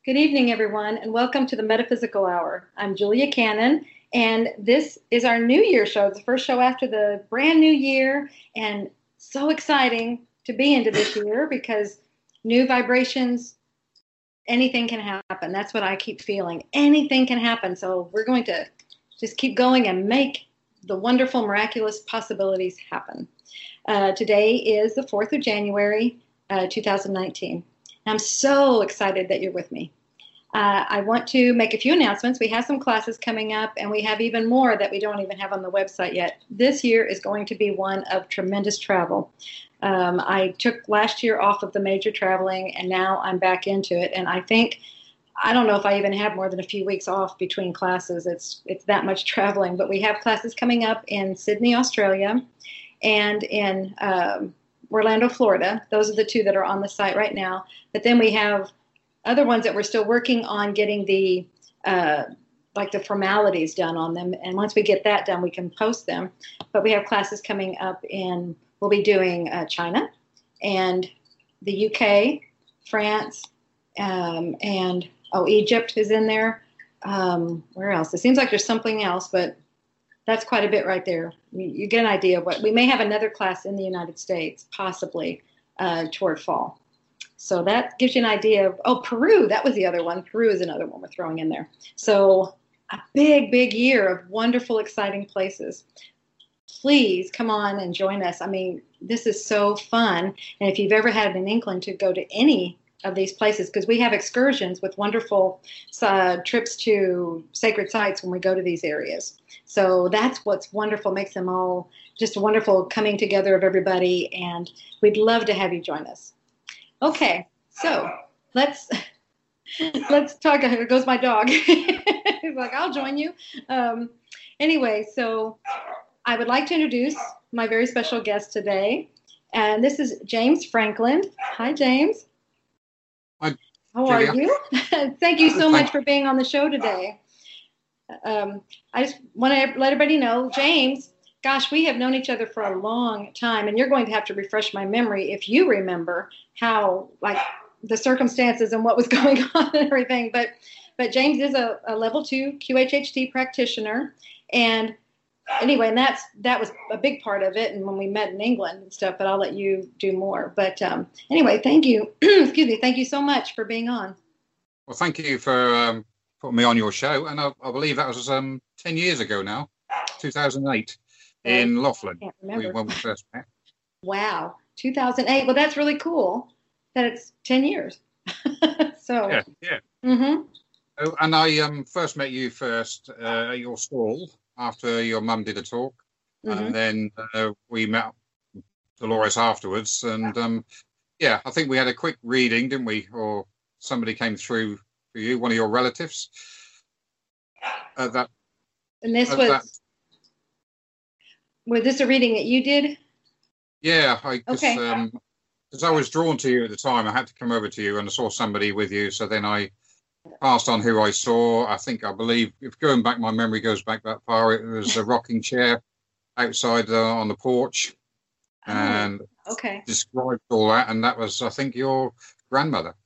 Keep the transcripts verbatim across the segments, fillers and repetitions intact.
Good evening, everyone, and welcome to the Metaphysical Hour. I'm Julia Cannon, and this is our New Year show. It's the first show after the brand new year, and so exciting to be into this year because new vibrations, anything can happen. That's what I keep feeling. Anything can happen. So we're going to just keep going and make the wonderful, miraculous possibilities happen. Uh, today is the fourth of January, uh, two thousand nineteen. I'm so excited that you're with me. Uh, I want to make a few announcements. We have some classes coming up, and we have even more that we don't even have on the website yet. This year is going to be one of tremendous travel. Um, I took last year off of the major traveling, and now I'm back into it. And I think, I don't know if I even have more than a few weeks off between classes. It's it's that much traveling. But we have classes coming up in Sydney, Australia, and in um, Orlando, Florida. Those are the two that are on the site right now. But then we have other ones that we're still working on getting the uh, like the formalities done on them. And once we get that done, we can post them. But we have classes coming up in, we'll be doing uh, China and the U K, France, um, and oh, Egypt is in there. Um, where else? It seems like there's something else, but that's quite a bit right there. You, you get an idea of what we may have another class in the United States, possibly uh, toward fall. So that gives you an idea of, oh, Peru, that was the other one. Peru is another one we're throwing in there. So a big, big year of wonderful, exciting places. Please come on and join us. I mean, this is so fun. And if you've ever had an inkling to go to any of these places, because we have excursions with wonderful uh, trips to sacred sites when we go to these areas. So that's what's wonderful, makes them all just a wonderful coming together of everybody. And we'd love to have you join us. Okay, so let's let's talk. Here goes my dog. He's like, I'll join you. Um, anyway, so I would like to introduce my very special guest today, and this is James Franklin. Hi, James. Hi, How Julia. are you? Thank you so Thank much for being on the show today. Um, I just want to let everybody know, James. Gosh, we have known each other for a long time, and you're going to have to refresh my memory if you remember how, like, the circumstances and what was going on and everything. But, but James is a, a level two Q H H T practitioner, and anyway, and that's that was a big part of it. And when we met in England and stuff, but I'll let you do more. But um, anyway, thank you. Excuse me. Thank you so much for being on. Well, thank you for um, putting me on your show, and I, I believe that was um, ten years ago now, two thousand eight. In Laughlin, we, when we first met. Wow, two thousand eight. Well, that's really cool that it's ten years. So yeah, yeah. Mm-hmm. Oh, and I um first met you first uh, at your stall after your mum did a talk, mm-hmm. and then uh, we met Dolores afterwards. And um, yeah, I think we had a quick reading, didn't we? Or somebody came through for you, one of your relatives. Uh, that. And this was. That, Was this a reading that you did? Yeah, I cause, okay. Um, because I was drawn to you at the time, I had to come over to you, and I saw somebody with you. So then I passed on who I saw. I think, I believe, if going back, my memory goes back that far, it was a rocking chair outside uh, on the porch, oh, and okay. described all that. And that was, I think, your grandmother.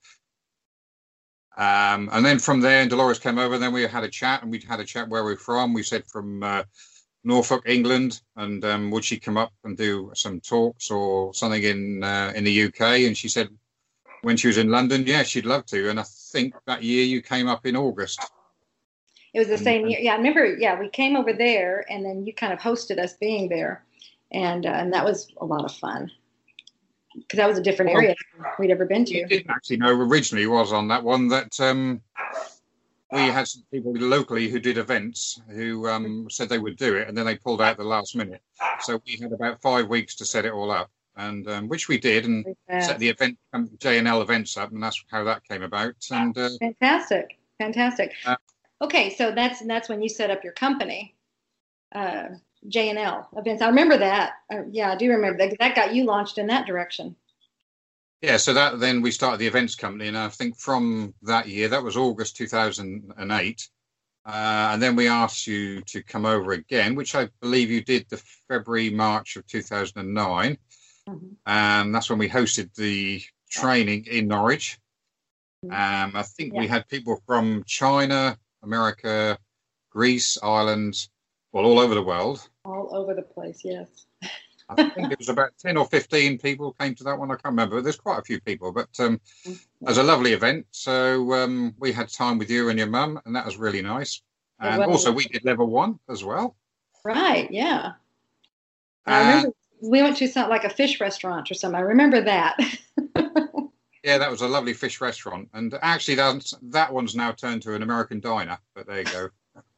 Um, and then from there, Dolores came over. And then we had a chat, and we had a chat where we're from. We said from uh, Norfolk, England, and um, would she come up and do some talks or something in uh, in the U K? And she said when she was in London, yeah, she'd love to. And I think that year you came up in August. It was the and, same year. Yeah, I remember. Yeah, we came over there, and then you kind of hosted us being there, and uh, and that was a lot of fun because that was a different well, area we'd ever been to. You didn't actually know originally was on that one that. Um, We had some people locally who did events who um, said they would do it, and then they pulled out the last minute. So we had about five weeks to set it all up, and um, which we did, and yeah. set the event um, J N L events up, and that's how that came about. And uh, fantastic, fantastic. Uh, okay, so that's that's when you set up your company, uh, J N L events. I remember that. Uh, yeah, I do remember that. That got you launched in that direction. Yeah, so that then we started the events company, and I think from that year, that was August two thousand eight, uh, and then we asked you to come over again, which I believe you did the February, March of two thousand nine, mm-hmm. and that's when we hosted the training in Norwich, Um, I think Yeah. we had people from China, America, Greece, Ireland, well, all over the world. All over the place, yes. I think it was about ten or fifteen people came to that one. I can't remember. There's quite a few people, but um, Yeah. it was a lovely event. So um, we had time with you and your mum, and that was really nice. It And was. also we did level one as well. Right, yeah. And I And remember we went to some like a fish restaurant or something. I remember that. yeah, that was a lovely fish restaurant. And actually, that, that one's now turned to an American diner. But there you go.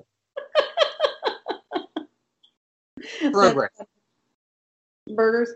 Progress. Burgers.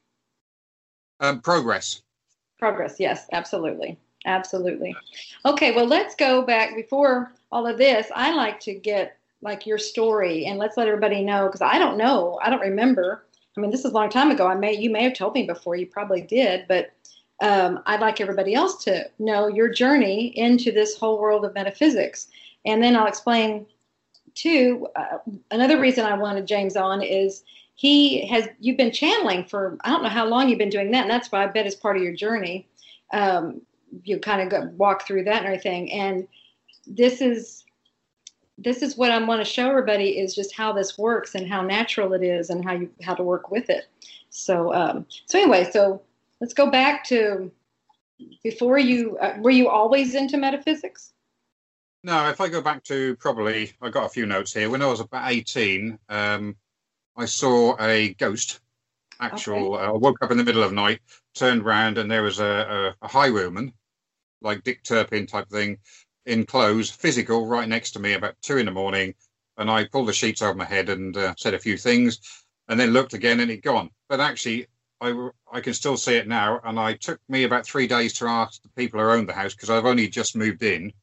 Um, progress. Progress, yes, absolutely. Absolutely. Okay, well, let's go back before all of this. I like to get like your story and let's let everybody know because I don't know. I don't remember. I mean, this is a long time ago. I may you may have told me before. You probably did, but um, I'd like everybody else to know your journey into this whole world of metaphysics. And then I'll explain too. Uh, another reason I wanted James on is he has. You've been channeling for I don't know how long you've been doing that, and that's why I bet is part of your journey. Um, you kind of go, walk through that and everything. And this is this is what I want to show everybody is just how this works and how natural it is and how you how to work with it. So um, so anyway, so let's go back to before you uh, were you always into metaphysics? No, if I go back to probably, I got a few notes here. When I was about eighteen, um, I saw a ghost. Actual, okay. uh, I woke up in the middle of the night, turned round, and there was a, a, a highwayman, like Dick Turpin type thing, in clothes, physical, right next to me about two in the morning. And I pulled the sheets over my head and uh, said a few things, and then looked again, and he'd gone. But actually, I, I can still see it now. And I took me about three days to ask the people who owned the house, because I've only just moved in,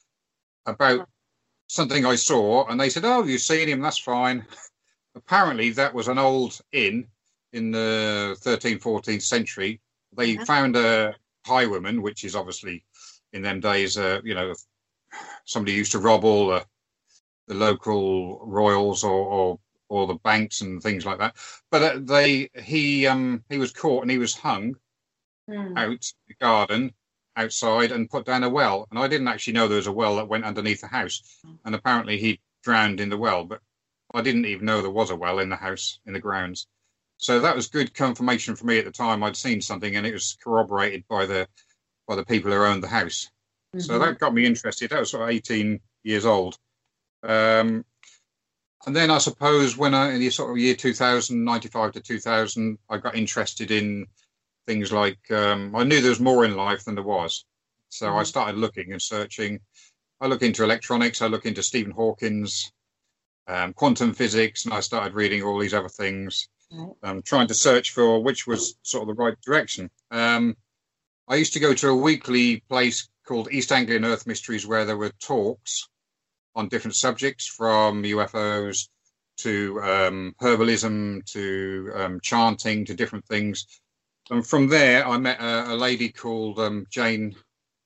about something I saw. And they said, "Oh, you've seen him, that's fine." Apparently, that was an old inn in the thirteenth, fourteenth century. They yeah. found a highwayman, which is obviously in them days, uh, you know, somebody used to rob all the, the local royals or, or or the banks and things like that. But uh, they he um he was caught and he was hung mm. out in the garden outside and put down a well. And I didn't actually know there was a well that went underneath the house. And apparently he drowned in the well, but I didn't even know there was a well in the house, in the grounds. So that was good confirmation for me at the time. I'd seen something, and it was corroborated by the by the people who owned the house. Mm-hmm. So that got me interested. That was sort of eighteen years old. Um, and then I suppose when I, in the sort of year two thousand, ninety-five to two thousand, I got interested in things like, um, I knew there was more in life than there was. So mm-hmm. I started looking and searching. I look into electronics. I look into Stephen Hawking's um, quantum physics, and I started reading all these other things. Right. Um, trying to search for which was sort of the right direction. Um, I used to go to a weekly place called East Anglian Earth Mysteries where there were talks on different subjects from U F Os to um, herbalism to um, chanting to different things. And from there, I met a, a lady called um, Jane,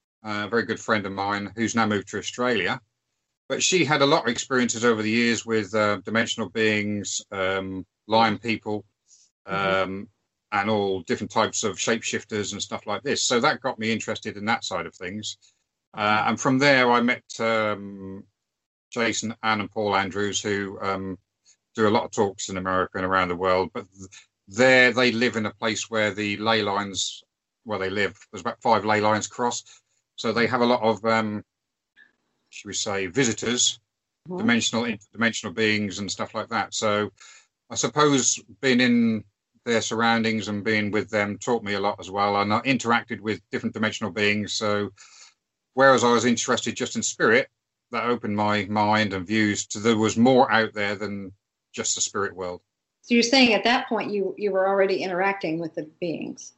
a very good friend of mine, who's now moved to Australia. But she had a lot of experiences over the years with uh, dimensional beings, um, lion people, um, mm-hmm. and all different types of shapeshifters and stuff like this. So that got me interested in that side of things. Uh, and from there, I met um, Jason, Ann, and Paul Andrews, who um, do a lot of talks in America and around the world. But there, they live in a place where the ley lines, where they live, there's about five ley lines cross. So they have a lot of, um, should we say, visitors. Mm-hmm. Dimensional, interdimensional beings and stuff like that. So I suppose being in their surroundings and being with them taught me a lot as well. And I interacted with different dimensional beings. So whereas I was interested just in spirit, that opened my mind and views to there was more out there than just the spirit world. So you're saying at that point you you were already interacting with the beings?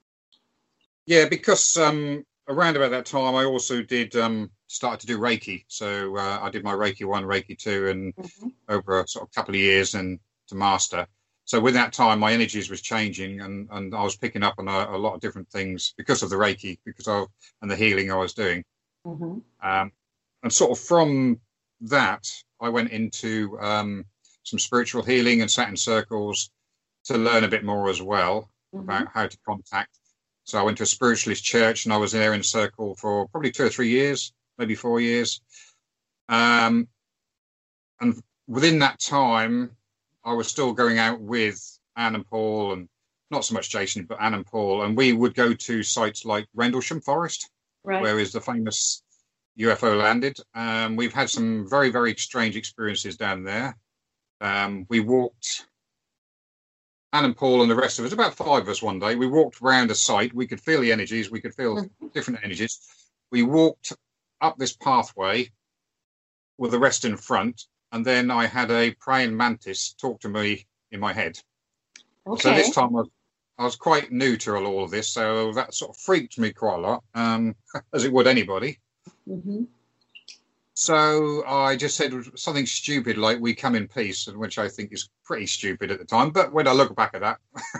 Yeah, because um, around about that time I also did um, start to do Reiki. So uh, I did my Reiki one, Reiki two, and mm-hmm. over a sort of couple of years and to master. So with that time, my energies was changing, and, and I was picking up on a, a lot of different things because of the Reiki, because of and the healing I was doing. Mm-hmm. Um, and sort of from that, I went into um, some spiritual healing and sat in circles to learn a bit more as well mm-hmm. about how to contact. So I went to a spiritualist church, and I was there in a circle for probably two or three years, maybe four years. Um, and within that time, I was still going out with Anne and Paul, and not so much Jason, but Anne and Paul. And we would go to sites like Rendlesham Forest, right, where is the famous U F O landed. Um, we've had some very, very strange experiences down there. Um, we walked, Anne and Paul and the rest of us, about five of us one day, we walked around a site. We could feel the energies. We could feel mm-hmm. different energies. We walked up this pathway with the rest in front. And then I had a praying mantis talk to me in my head. Okay. So this time I was, I was quite new to all of this. So that sort of freaked me quite a lot, um, as it would anybody. Mm-hmm. So I just said something stupid like, "We come in peace," which I think is pretty stupid at the time. But when I look back at that,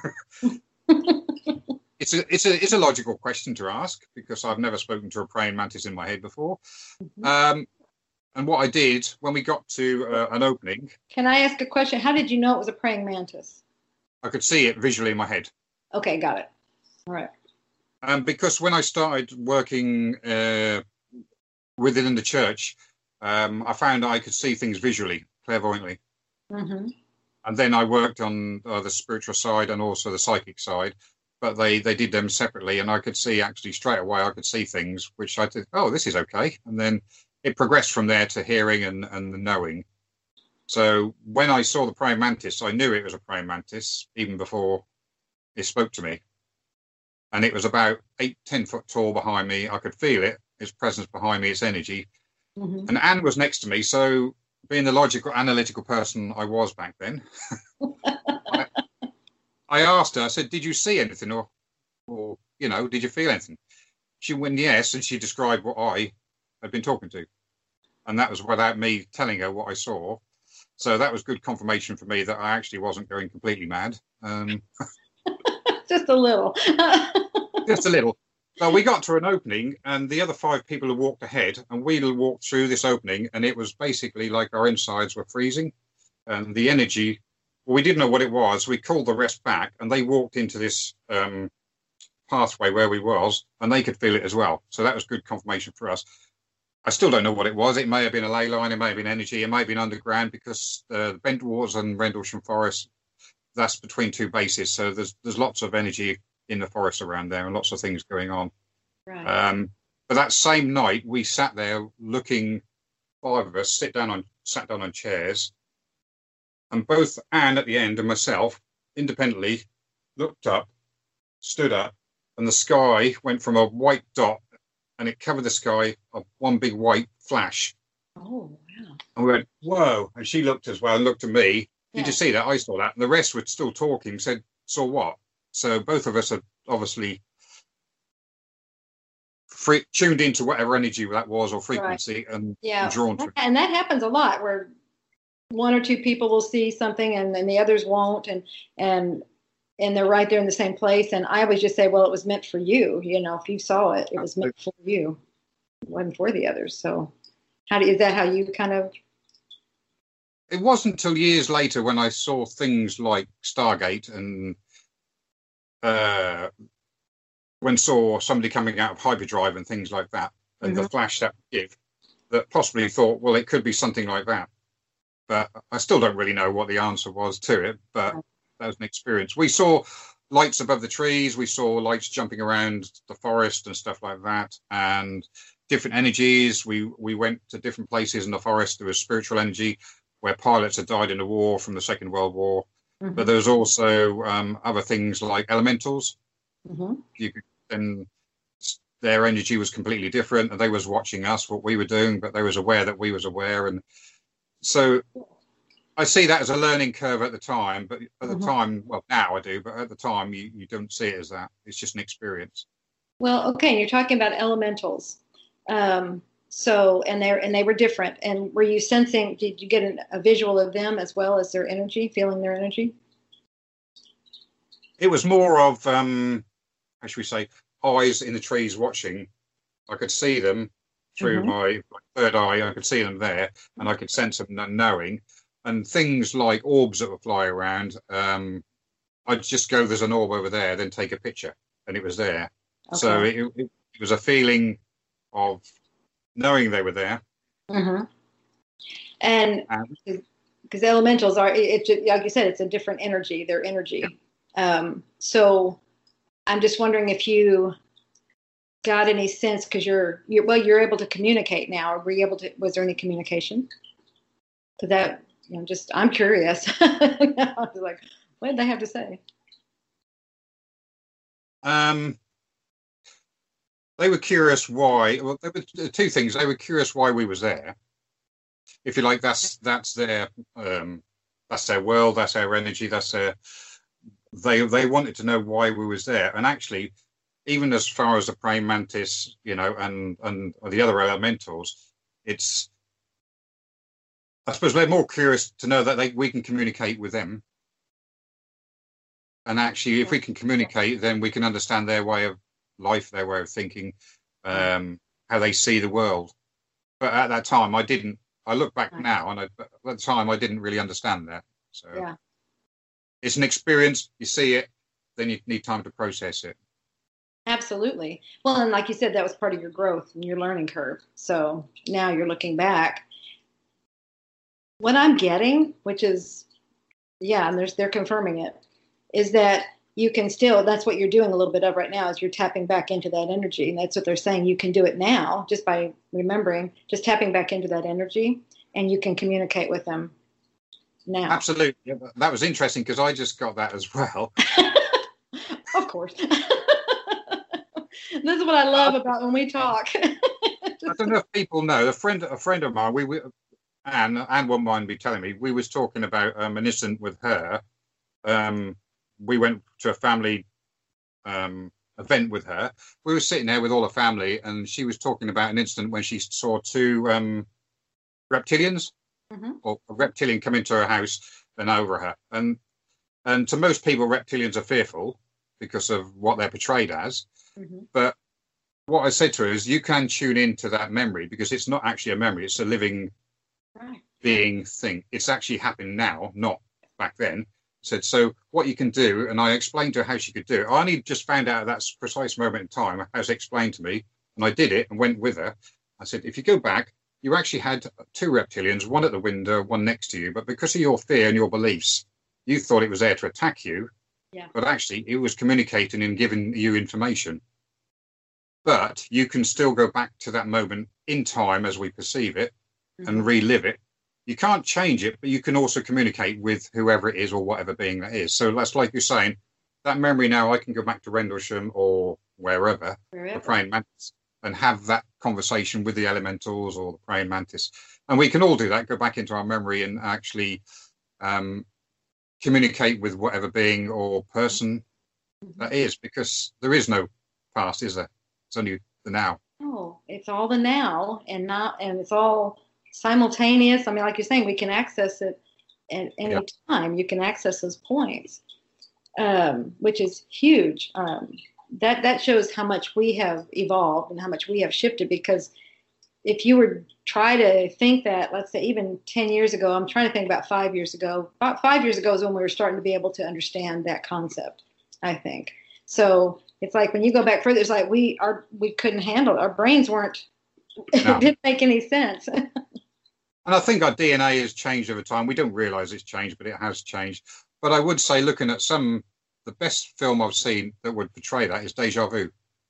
it's a it's a it's a logical question to ask, because I've never spoken to a praying mantis in my head before. Mm-hmm. Um, and what I did when we got to uh, an opening. Can I ask a question? How did you know it was a praying mantis? I could see it visually in my head. Okay, got it. All right. Um, because when I started working uh, within the church, um, I found I could see things visually, clairvoyantly. Mm-hmm. And then I worked on uh, the spiritual side and also the psychic side, but they, they did them separately, and I could see actually straight away, I could see things, which I did, oh, this is okay. And then it progressed from there to hearing and, and the knowing. So when I saw the praying mantis, I knew it was a praying mantis even before it spoke to me. And it was about eight, ten foot tall behind me. I could feel it, its presence behind me, its energy. Mm-hmm. And Anne was next to me. So being the logical, analytical person I was back then, I, I asked her, I said, "Did you see anything, or, or, you know, did you feel anything?" She went, "Yes." And she described what I had been talking to. And that was without me telling her what I saw. So that was good confirmation for me that I actually wasn't going completely mad. Um, just a little. just a little. So we got to an opening, and the other five people had walked ahead, and we walked through this opening, and it was basically like our insides were freezing, and the energy, well, we didn't know what it was. We called the rest back, and they walked into this um, pathway where we was, and they could feel it as well. So that was good confirmation for us. I still don't know what it was. It may have been a ley line, it may have been energy, it may have been underground, because uh, the Bentwaters and Rendlesham Forest, that's between two bases. So there's there's lots of energy in the forest around there, and lots of things going on. Right. Um, but that same night, we sat there looking, five of us sit down on sat down on chairs, and both Anne at the end and myself independently looked up, stood up, and the sky went from a white dot, and it covered the sky of one big white flash. Oh, wow. And we went, "Whoa." And she looked as well and looked at me. Did yeah. you see that? I saw that. And the rest were still talking, said, "Saw what?" So both of us had obviously free, tuned into whatever energy that was, or frequency, right. and yeah. drawn to it. And that happens a lot, where one or two people will see something and then the others won't, and and and they're right there in the same place. And I always just say, well, it was meant for you. You know, if you saw it, it was meant for you. It wasn't for the others. So how do, is that how you kind of... It wasn't until years later when I saw things like Stargate, and uh, when saw somebody coming out of hyperdrive and things like that, and mm-hmm. the flash that would give, that possibly thought, well, it could be something like that. But I still don't really know what the answer was to it, but that was an experience. We saw lights above the trees, we saw lights jumping around the forest and stuff like that, and different energies. We we went to different places in the forest. There was spiritual energy where pilots had died in the war from the Second World War. Mm-hmm. But there was also um, other things like elementals. Mm-hmm. You could, and their energy was completely different, and they was watching us, what we were doing, but they was aware that we was aware. And so I see that as a learning curve at the time, but at the mm-hmm. time, well, now I do, but at the time you, you don't see it as that. It's just an experience. Well, okay, you're talking about elementals. Um, so, and they and they were different. And were you sensing, did you get an, a visual of them as well as their energy, feeling their energy? It was more of, um, how should we say, eyes in the trees watching. I could see them through mm-hmm. my, my third eye. I could see them there, and I could sense them knowing. And things like orbs that would fly around, um, I'd just go, there's an orb over there, then take a picture, and it was there. Okay. So it, it, it was a feeling of knowing they were there. Mm-hmm. And And because elementals are, it, it, like you said, it's a different energy, their energy. Yeah. Um, so I'm just wondering if you got any sense, because you're, you're, well, you're able to communicate now. Were you able to, was there any communication? Because that, you know, just, I'm curious. I was like, what did they have to say? Um, they were curious why. Well, there were two things. They were curious why we was there. If you like, that's that's their um, that's their world. That's their energy. That's their. They they wanted to know why we was there, and actually, even as far as the praying mantis, you know, and and the other elementals, it's. I suppose they're more curious to know that they we can communicate with them. And actually, if we can communicate, then we can understand their way of life, their way of thinking, um, how they see the world. But at that time, I didn't. I look back now, and I, at the time, I didn't really understand that. So yeah. It's an experience. You see it, then you need time to process it. Absolutely. Well, and like you said, that was part of your growth and your learning curve. So now you're looking back. What I'm getting, which is, yeah, and there's, they're confirming it, is that you can still, that's what you're doing a little bit of right now, is you're tapping back into that energy. And that's what they're saying. You can do it now just by remembering, just tapping back into that energy, and you can communicate with them now. Absolutely. Yeah, that was interesting because I just got that as well. Of course. This is what I love about when we talk. I don't know if people know, a friend, a friend of mine, we, we Anne, Anne won't mind me telling me, we was talking about um, an incident with her. Um, we went to a family um, event with her. We were sitting there with all the family, and she was talking about an incident when she saw two um, reptilians, mm-hmm. or a reptilian come into her house and over her. And and to most people, reptilians are fearful because of what they're portrayed as. Mm-hmm. But what I said to her is, you can tune into that memory because it's not actually a memory; it's a living right. being thing. It's actually happening now, not back then. Said, so what you can do, and I explained to her how she could do it. I only just found out at that precise moment in time, as explained to me, and I did it and went with her. I said, if you go back, you actually had two reptilians, one at the window, one next to you, but because of your fear and your beliefs, you thought it was there to attack you, yeah. but actually it was communicating and giving you information. But you can still go back to that moment in time as we perceive it mm-hmm. and relive it. You can't change it, but you can also communicate with whoever it is or whatever being that is. So that's like you're saying, that memory now, I can go back to Rendlesham or wherever, wherever. the praying mantis, and have that conversation with the elementals or the praying mantis. And we can all do that, go back into our memory and actually um, communicate with whatever being or person mm-hmm. that is, because there is no past, is there? It's only the now. Oh, it's all the now, and not, and it's all simultaneous. I mean, like you're saying, we can access it at any yep. time. You can access those points, um, which is huge. Um, that that shows how much we have evolved and how much we have shifted. Because if you were try to think that, let's say, even ten years ago, I'm trying to think about five years ago. About five years ago is when we were starting to be able to understand that concept, I think. So it's like when you go back further, it's like we are we couldn't handle it. Our brains weren't. No. It didn't make any sense. And I think our D N A has changed over time. We don't realize it's changed, but it has changed. But I would say, looking at some, the best film I've seen that would portray that is Deja Vu.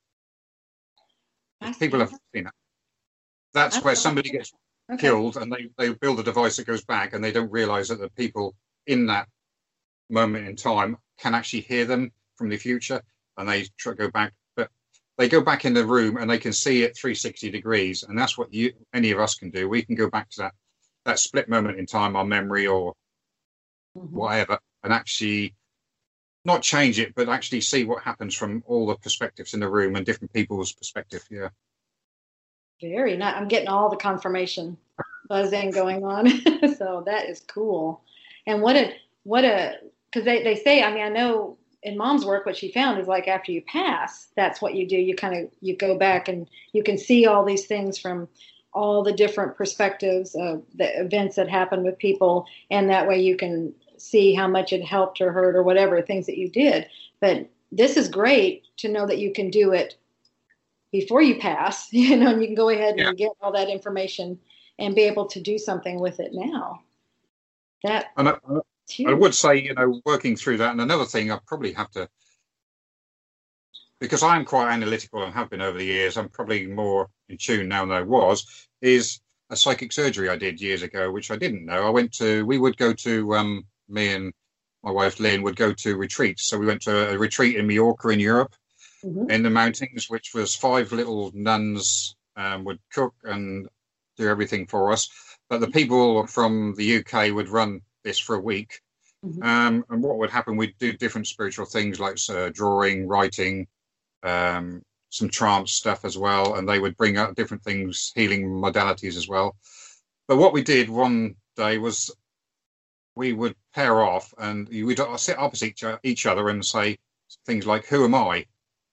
People have seen it. That's That's where somebody gets okay. killed and they, they build a device that goes back and they don't realize that the people in that moment in time can actually hear them from the future, and they try to go back. But they go back in the room and they can see it three hundred sixty degrees. And that's what you, any of us can do. We can go back to that that split moment in time, our memory or mm-hmm. whatever, and actually not change it, but actually see what happens from all the perspectives in the room and different people's perspective. Yeah. Very nice. I'm getting all the confirmation buzzing going on. So that is cool. And what a, what a, because they, they say, I mean, I know in Mom's work, what she found is like after you pass, that's what you do. You kind of, you go back and you can see all these things from all the different perspectives of the events that happened with people. And that way you can see how much it helped or hurt or whatever things that you did. But this is great to know that you can do it before you pass, you know, and you can go ahead Yeah. and get all that information and be able to do something with it now. That And I, I would say, you know, working through that, and another thing I probably have to, because I'm quite analytical and have been over the years, I'm probably more in tune now than I was, is a psychic surgery I did years ago, which I didn't know. I went to, we would go to, um, me and my wife Lynn would go to retreats. So we went to a retreat in Mallorca in Europe, mm-hmm. in the mountains, which was five little nuns um, would cook and do everything for us. But the people from the U K would run this for a week. Mm-hmm. Um, and what would happen, we'd do different spiritual things like uh, drawing, writing, um, some trance stuff as well. And they would bring out different things, healing modalities as well. But what we did one day was we would pair off and you would sit opposite each other and say things like, who am I?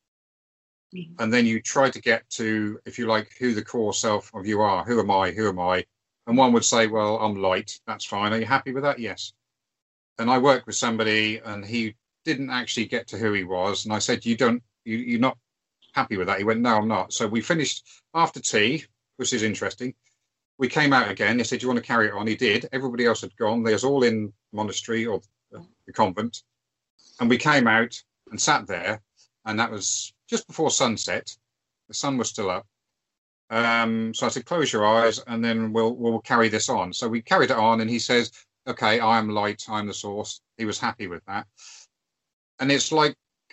Mm-hmm. And then you try to get to, if you like, who the core self of you are. Who am I? Who am I? And one would say, well, I'm light. That's fine. Are you happy with that? Yes. And I worked with somebody and he didn't actually get to who he was. And I said, you don't, you, you're not happy with that? He went, no, I'm not. So we finished after tea, which is interesting. We came out again. He said, do you want to carry it on? He did. Everybody else had gone. They was all in monastery or the convent. And we came out and sat there. And that was just before sunset. The sun was still up. Um, so I said, close your eyes and then we'll we'll carry this on. So we carried it on and he says, okay, I am light, I'm the source. He was happy with that. And it's like,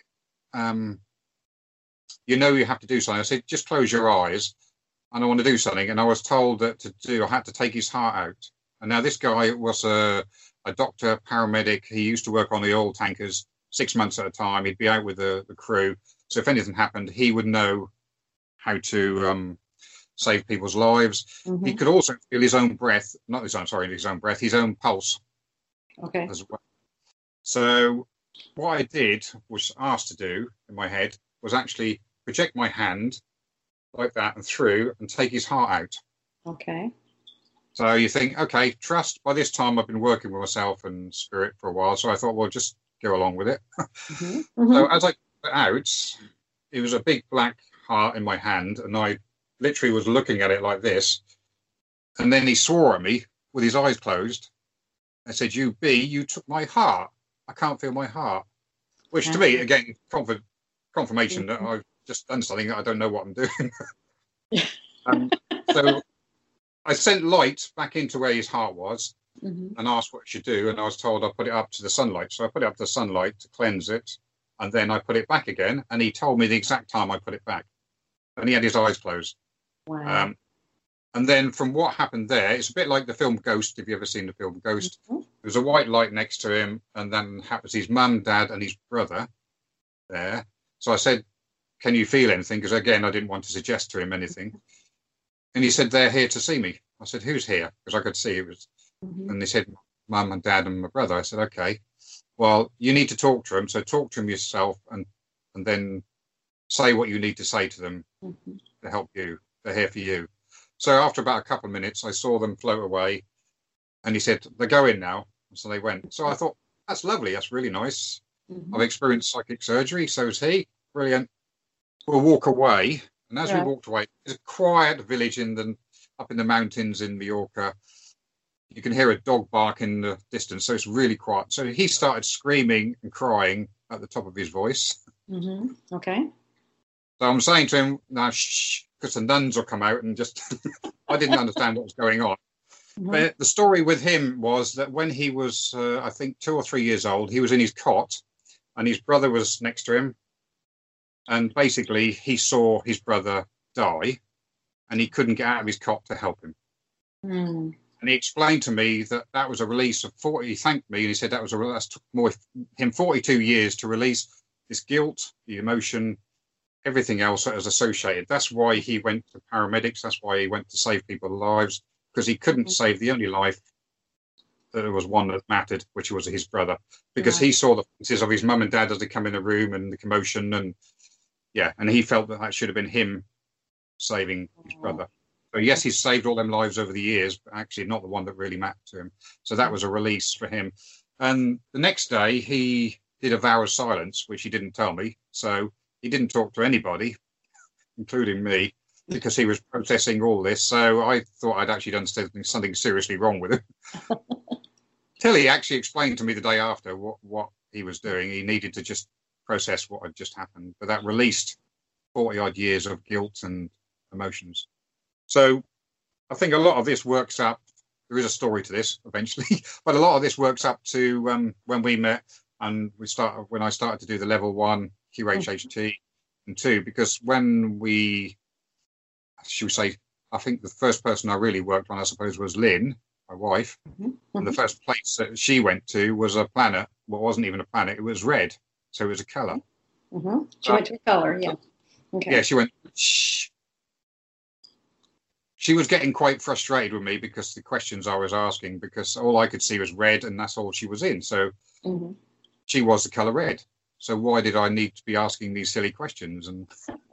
um, you know, you have to do something. I said, just close your eyes and I want to do something. And I was told that to do, I had to take his heart out. And now this guy was a, a doctor, paramedic. He used to work on the oil tankers six months at a time. He'd be out with the, the crew. So if anything happened, he would know how to um, save people's lives. Mm-hmm. He could also feel his own breath, not his own, sorry, his own breath, his own pulse. Okay. As well. So what I did, was asked to do in my head, was actually project my hand like that and through and take his heart out. Okay. So you think, okay, trust. By this time, I've been working with myself and spirit for a while. So I thought, well, just go along with it. Mm-hmm. Mm-hmm. So as I put it out, it was a big black heart in my hand. And I literally was looking at it like this. And then he swore at me with his eyes closed. I said, you B, you took my heart. I can't feel my heart. Which to me, again, conf- confirmation mm-hmm. that I've just done something that I don't know what I'm doing. um, so I sent light back into where his heart was mm-hmm. and asked what it should do. And I was told I'd put it up to the sunlight. So I put it up to the sunlight to cleanse it. And then I put it back again. And he told me the exact time I put it back. And he had his eyes closed. Wow. Um, and then from what happened there, it's a bit like the film Ghost. Have you ever seen the film Ghost? Mm-hmm. There was a white light next to him. And then it was his mum, dad, and his brother there. So I said, can you feel anything? Because again, I didn't want to suggest to him anything. And he said, they're here to see me. I said, who's here? Because I could see it was. Mm-hmm. And they said, mum and dad and my brother. I said, okay, well, you need to talk to them. So talk to them yourself and, and then say what you need to say to them mm-hmm. to help you. They're here for you. So after about a couple of minutes, I saw them float away. And he said, they're going now. So they went. So I thought, that's lovely. That's really nice. Mm-hmm. I've experienced psychic surgery. So has he. Brilliant. We'll walk away. And as yeah. we walked away, it's a quiet village in the up in the mountains in Mallorca. You can hear a dog bark in the distance, so it's really quiet. So he started screaming and crying at the top of his voice. Mm-hmm. Okay. So I'm saying to him, now shh, because the nuns will come out and just... I didn't understand what was going on. Mm-hmm. But the story with him was that when he was, uh, I think, two or three years old, he was in his cot and his brother was next to him. And basically, he saw his brother die and he couldn't get out of his cot to help him. Mm. And he explained to me that that was a release of forty. He thanked me and he said that was a that took more him forty-two years to release this guilt, the emotion, everything else that was associated. That's why he went to paramedics. That's why he went to save people's lives, because he couldn't mm. save the only life that there was one that mattered, which was his brother, because yeah. he saw the faces of his mum and dad as they come in the room and the commotion and. Yeah, and he felt that that should have been him saving his brother. So yes, he's saved all them lives over the years, but actually not the one that really mattered to him. So that was a release for him. And the next day he did a vow of silence, which he didn't tell me. So he didn't talk to anybody including me, because he was processing all this. So I thought I'd actually done something, something seriously wrong with him. Till he actually explained to me the day after what, what he was doing. He needed to just process what had just happened. But that released forty odd years of guilt and emotions. So I think a lot of this works up. There is a story to this eventually, but a lot of this works up to um, when we met and we started, when I started to do the level one Q H H T and two, because when we, should we say, I think the first person I really worked on, I suppose, was Lynn, my wife. Mm-hmm. And the first place that she went to was a planet. Well, it wasn't even a planet. It was red. So it was a color. Mm-hmm. She uh, went to a color. Yeah. Okay. Yeah. She went, shh. She was getting quite frustrated with me because the questions I was asking, because all I could see was red and that's all she was in. So mm-hmm. she was the color red. So why did I need to be asking these silly questions? And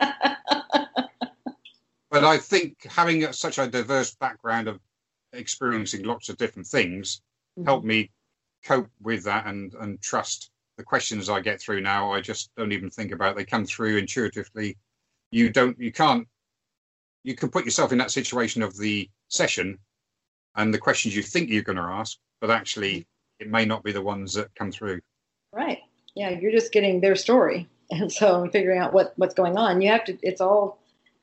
but I think having such a diverse background of experiencing lots of different things mm-hmm. helped me cope with that and, and trust the questions I get through now. I just don't even think about it. They come through intuitively. You don't, you can't, you can put yourself in that situation of the session and the questions you think you're going to ask, but actually it may not be the ones that come through. Right. Yeah. You're just getting their story. And so figuring out what, what's going on, you have to, it's all,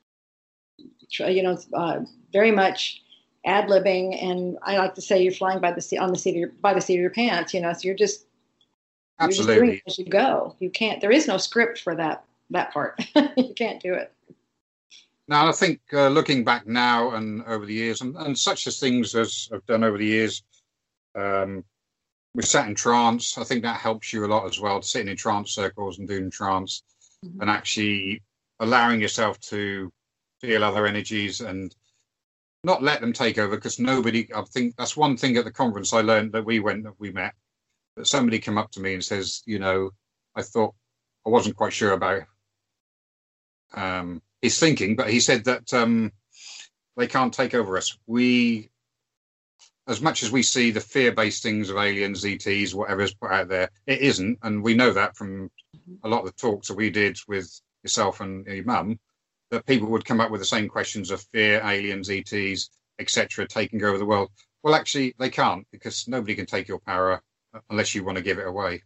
you know, uh, very much ad-libbing. And I like to say you're flying by the seat on the seat of your, by the seat of your pants, you know, so you're just, absolutely you're just doing it as you go. You can't, there is no script for that, that part. You can't do it. Now, I think uh, looking back now and over the years, and, and such as things as I've done over the years, um, we sat in trance. I think that helps you a lot as well, sitting in trance circles and doing trance mm-hmm. and actually allowing yourself to feel other energies and not let them take over, because nobody, I think that's one thing at the conference I learned that we went, that we met, that somebody came up to me and says, you know, I thought I wasn't quite sure about um, his thinking, but he said that um, they can't take over us. We, as much as we see the fear-based things of aliens, E Ts, whatever is put out there, it isn't. And we know that from a lot of the talks that we did with yourself and your mum, that people would come up with the same questions of fear, aliens, E Ts, et cetera, taking over the world. Well, actually, they can't, because nobody can take your power unless you want to give it away.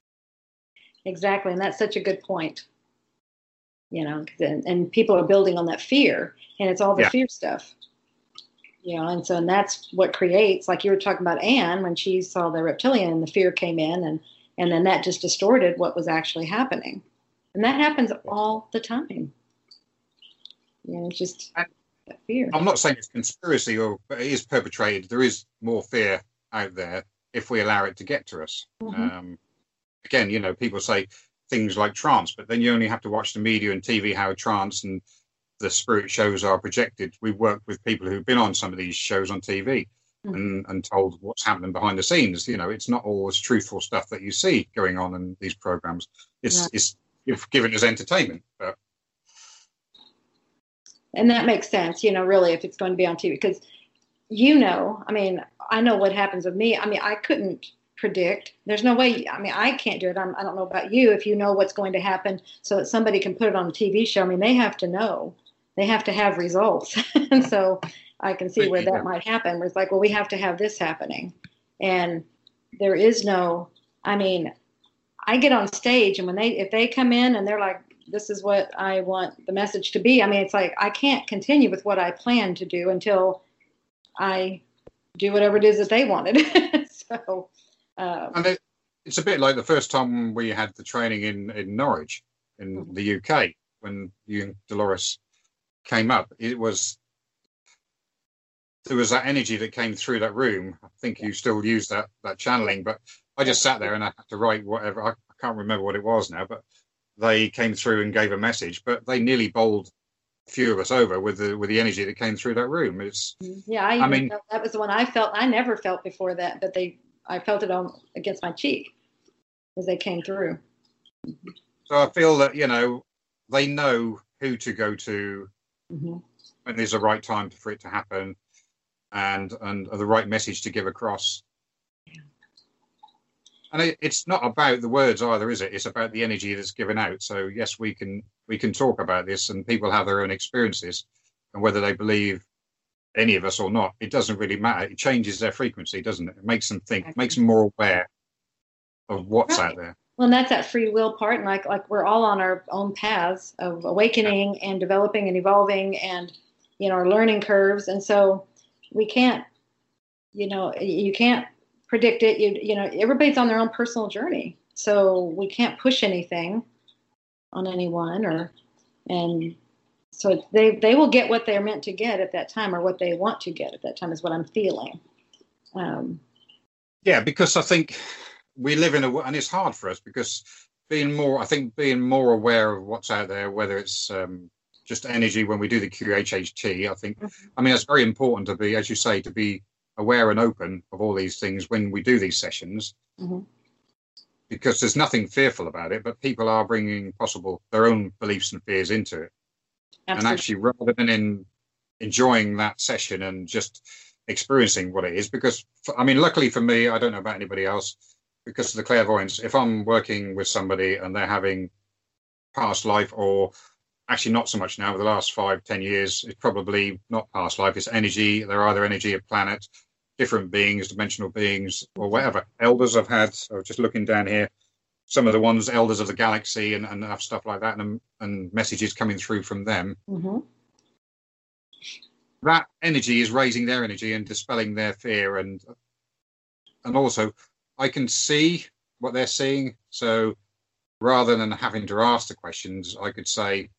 Exactly. And that's such a good point. You know, and, and people are building on that fear, and it's all the yeah. fear stuff. You know, and so and that's what creates, like you were talking about Anne, when she saw the reptilian and the fear came in, and, and then that just distorted what was actually happening. And that happens all the time. You know, it's just that fear. I'm not saying it's conspiracy, or but it is perpetrated. There is more fear out there if we allow it to get to us. Mm-hmm. Um, again, you know, people say things like trance, but then you only have to watch the media and T V how trance and the spirit shows are projected. We've worked with people who've been on some of these shows on T V mm-hmm. and, and told what's happening behind the scenes. You know, it's not always truthful stuff that you see going on in these programs. It's, yeah. it's, it's given as entertainment. But... And that makes sense, you know, really, if it's going to be on T V, because, you know, I mean, I know what happens with me. I mean, I couldn't predict. There's no way. I mean, I can't do it. I'm, I don't know about you. If you know what's going to happen so that somebody can put it on a T V show, I mean, they have to know. They have to have results. And so I can see where that might happen. Where it's like, well, we have to have this happening. And there is no, I mean, I get on stage, and when they, if they come in and they're like, this is what I want the message to be, I mean, it's like, I can't continue with what I plan to do until I do whatever it is that they wanted. So, Um, and it, it's a bit like the first time we had the training in, in Norwich, in mm-hmm. the U K, when you and Dolores came up. It was, there was that energy that came through that room. I think you still use that, that channeling, but I just sat there and I had to write whatever. I, I can't remember what it was now, but they came through and gave a message, but they nearly bowled a few of us over with the with the energy that came through that room. It's yeah, I, I mean, felt, that was the one I felt. I never felt before that, but they. I felt it on against my cheek as they came through. So I feel that, you know, they know who to go to mm-hmm. when there's a right time for it to happen, and and the right message to give across. and it, it's not about the words either, is it? It's about the energy that's given out. So yes, we can we can talk about this, and people have their own experiences, and whether they believe any of us or not, it doesn't really matter. It changes their frequency, doesn't it? It makes them think, Exactly. makes them more aware of what's Right. out there. Well, and that's that free will part, and like like we're all on our own paths of awakening and developing and evolving, and you know, our learning curves, and so we can't, you know, you can't predict it. You you know, everybody's on their own personal journey, so we can't push anything on anyone, or and so they they will get what they're meant to get at that time, or what they want to get at that time, is what I'm feeling. Um, Yeah, because I think we live in a, and it's hard for us because being more, I think being more aware of what's out there, whether it's um, just energy when we do the Q H H T, I think, mm-hmm. I mean, it's very important to be, as you say, to be aware and open of all these things when we do these sessions, Mm-hmm. because there's nothing fearful about it, but people are bringing possible their own beliefs and fears into it. Absolutely. And actually, rather than in enjoying that session and just experiencing what it is, because for, I mean, luckily for me, I don't know about anybody else, because of the clairvoyance, if I'm working with somebody and they're having past life, or actually not so much now, over the last five, ten years, it's probably not past life, it's energy. They're either energy of planet, different beings, dimensional beings, or whatever. Elders I've had, so just looking down here, some of the ones, elders of the galaxy and, and stuff like that, and, and messages coming through from them. Mm-hmm. That energy is raising their energy and dispelling their fear, and and also I can see what they're seeing. So rather than having to ask the questions, I could say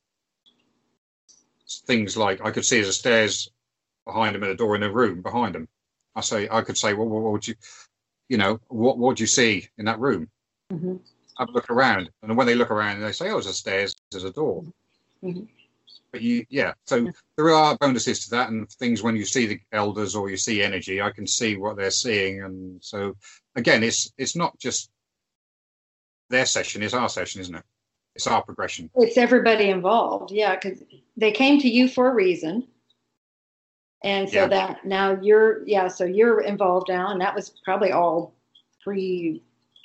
things like, I could see there's a stairs behind them and a door in a room behind them. I say, I could say, well, what would you, you know, what what do you see in that room? Mm-hmm. Have a look around, and when they look around, they say, oh, there's a stairs, there's a door. Mm-hmm. But you, yeah, so there are bonuses to that, and things when you see the elders or you see energy, I can see what they're seeing, and so again, it's it's not just their session; it's our session, isn't it? It's our progression. It's everybody involved, yeah, because they came to you for a reason, and so Yeah. that now you're, yeah, so you're involved now, and that was probably all pre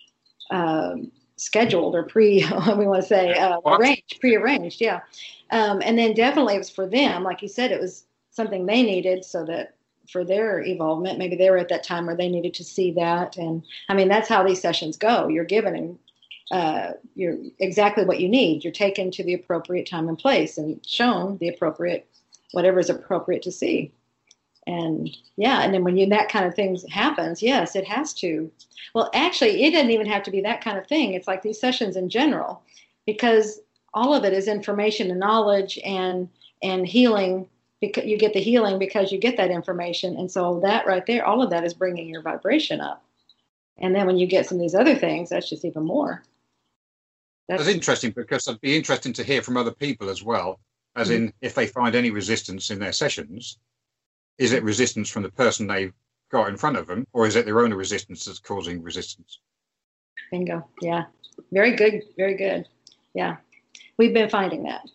um, scheduled or pre, what we want to say, uh, arranged, pre-arranged, yeah. Um, and then definitely it was for them, like you said, it was something they needed, so that for their evolvement, maybe they were at that time where they needed to see that. And I mean, that's how these sessions go. You're given uh, you're exactly what you need. You're taken to the appropriate time and place and shown the appropriate, whatever is appropriate to see. And yeah, and then when you that kind of thing happens, yes, it has to. Well, actually, it doesn't even have to be that kind of thing. It's like these sessions in general, because all of it is information and knowledge and and healing. Because you get the healing because you get that information, and so that right there, all of that is bringing your vibration up. And then when you get some of these other things, that's just even more. That's, that's interesting, because it'd be interesting to hear from other people as well, as mm-hmm. in if they find any resistance in their sessions. Is it resistance from the person they've got in front of them, or is it their own resistance that's causing resistance? Bingo. Yeah. Very good. Very good. Yeah. We've been finding that.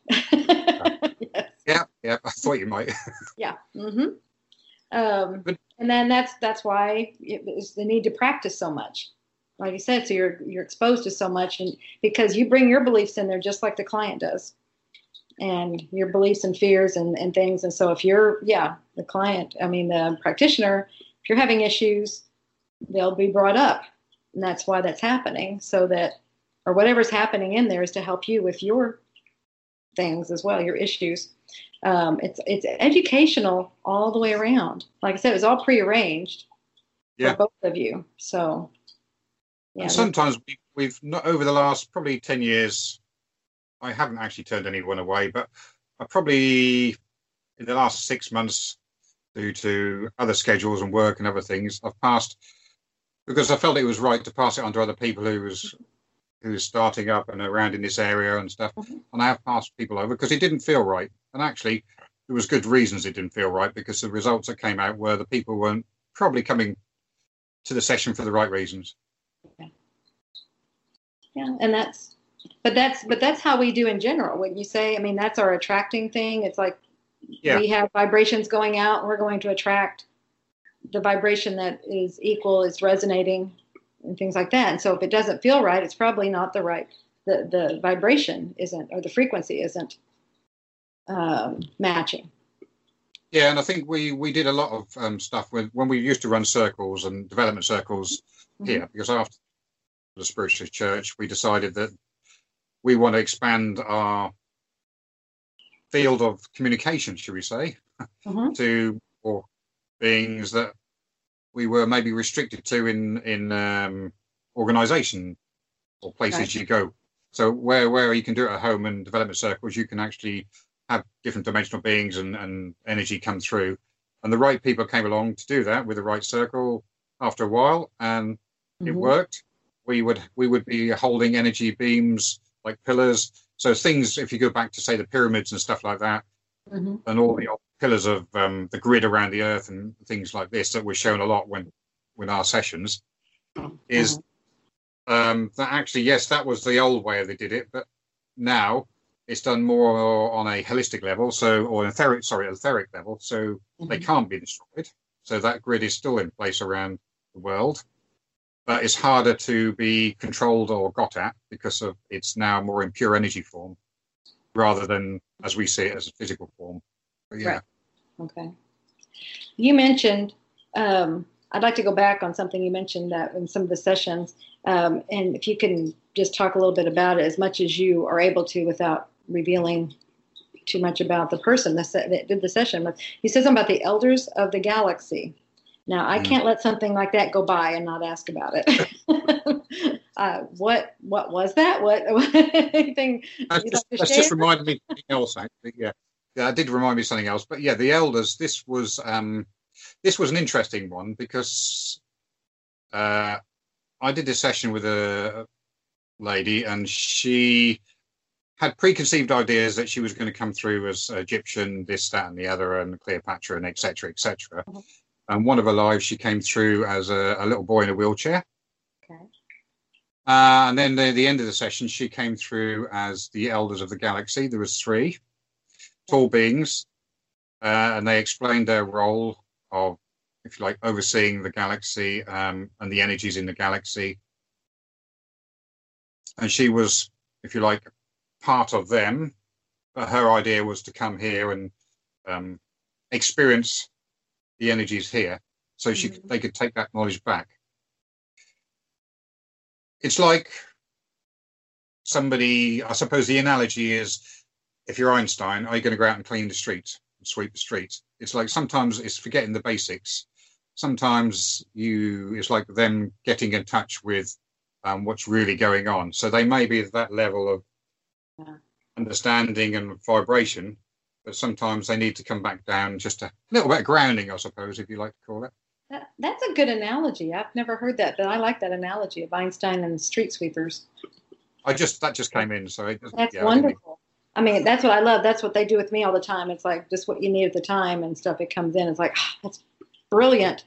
Yes. Yeah. Yeah. I thought you might. Yeah. Mm-hmm. Um, but, and then that's that's why it's the need to practice so much. Like you said, so you're you're exposed to so much, and because you bring your beliefs in there just like the client does. And your beliefs and fears and, and things. And so if you're, yeah, the client, I mean, the practitioner, if you're having issues, they'll be brought up. And that's why that's happening. So that, or whatever's happening in there is to help you with your things as well, your issues. Um, it's it's educational all the way around. Like I said, it was all prearranged yeah. for both of you. So, yeah. And sometimes we, we've not, over the last probably ten years, I haven't actually turned anyone away, but I probably, in the last six months, due to other schedules and work and other things, I've passed, because I felt it was right to pass it on to other people who was who was starting up and around in this area and stuff. Mm-hmm. And I have passed people over because it didn't feel right. And actually, there was good reasons it didn't feel right, because the results that came out were the people weren't probably coming to the session for the right reasons. Yeah, yeah, and that's. But that's but that's how we do in general. When you say, I mean, that's our attracting thing. It's like yeah. we have vibrations going out, and we're going to attract the vibration that is equal, is resonating and things like that. And so if it doesn't feel right, it's probably not the right, the, the vibration isn't, or the frequency isn't um, matching. Yeah, and I think we we did a lot of um, stuff with when we used to run circles and development circles mm-hmm. here, because after the Spiritualist Church, we decided that we want to expand our field of communication, should we say, mm-hmm. to or beings that we were maybe restricted to in in um, organisation or places right. you go. So where where you can do it at home in development circles, you can actually have different dimensional beings and, and energy come through. And the right people came along to do that with the right circle after a while, and mm-hmm. it worked. We would we would be holding energy beams like pillars. So things, if you go back to say the pyramids and stuff like that, mm-hmm. and all the old pillars of um, the grid around the earth and things like this that were shown a lot when when our sessions mm-hmm. is um, that actually, yes, that was the old way they did it, but now it's done more on a holistic level, so or an etheric, sorry, etheric level, so mm-hmm. they can't be destroyed. So that grid is still in place around the world, but it's harder to be controlled or got at because of it's now more in pure energy form rather than as we see it as a physical form. But yeah. Right. Okay. You mentioned, um, I'd like to go back on something you mentioned that in some of the sessions, um, and if you can just talk a little bit about it as much as you are able to without revealing too much about the person that, that did the session. He said something about the elders of the galaxy. Now, I mm. can't let something like that go by and not ask about it. uh, what what was that? What, what anything? That's, just, like that's just reminded me of something else. Actually, yeah, yeah, it did remind me of something else. But yeah, the elders. This was um, this was an interesting one because uh, I did a session with a lady, and she had preconceived ideas that she was going to come through as Egyptian, this, that, and the other, and Cleopatra, and et cetera, et cetera. Mm-hmm. And one of her lives, she came through as a, a little boy in a wheelchair. Okay. Uh, and then the, the end of the session, she came through as the elders of the galaxy. There was three okay. tall beings, uh, and they explained their role of, if you like, overseeing the galaxy um, and the energies in the galaxy. And she was, if you like, part of them. But her idea was to come here and um, experience the energies here, so she mm-hmm. they could take that knowledge back. It's like somebody, I suppose the analogy is, if you're Einstein, are you going to go out and clean the streets, and sweep the streets? It's like sometimes it's forgetting the basics. Sometimes you, it's like them getting in touch with um, what's really going on. So they may be at that level of yeah. understanding and vibration, but sometimes they need to come back down, just a little bit of grounding, I suppose, if you like to call it. That, that's a good analogy. I've never heard that, but I like that analogy of Einstein and street sweepers. I just that just came in, so it just, that's yeah, wonderful. I, I mean, that's what I love. That's what they do with me all the time. It's like just what you need at the time and stuff. It comes in. It's like oh, that's brilliant.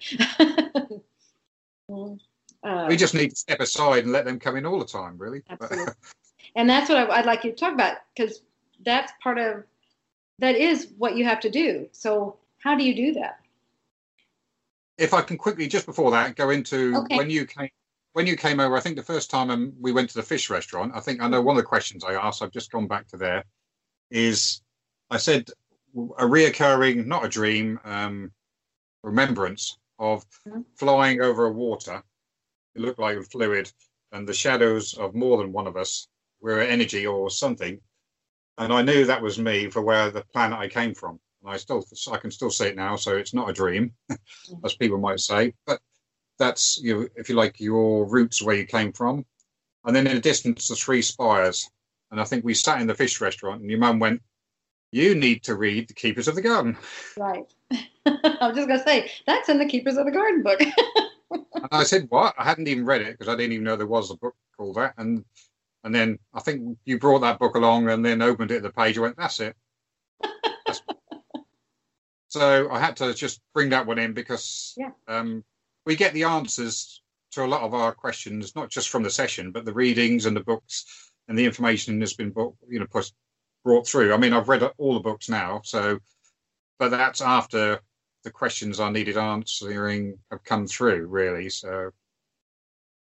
uh, we just need to step aside and let them come in all the time, really. Absolutely. And that's what I, I'd like you to talk about, because that's part of that is what you have to do. So how do you do that? If I can quickly, just before that, go into okay. when you came when you came over. I think the first time um, we went to the fish restaurant, I think I know one of the questions I asked, I've just gone back to there, is I said a reoccurring, not a dream, um, remembrance of mm-hmm. flying over a water. It looked like fluid, and the shadows of more than one of us were energy or something. And I knew that was me for where the planet I came from. And I still, I can still see it now, so it's not a dream, as people might say. But that's, you know, if you like, your roots where you came from. And then in the distance, the three spires. And I think we sat in the fish restaurant, and your mum went, "You need to read The Keepers of the Garden." Right. I was just going to say, that's in the Keepers of the Garden book. And I said, what? I hadn't even read it because I didn't even know there was a book called that. And and then I think you brought that book along and then opened it at the page. I went, that's it. That's... So I had to just bring that one in because yeah. um, we get the answers to a lot of our questions, not just from the session, but the readings and the books and the information that's been book, you know, put, brought through. I mean, I've read all the books now, so, but that's after the questions I needed answering have come through, really. So,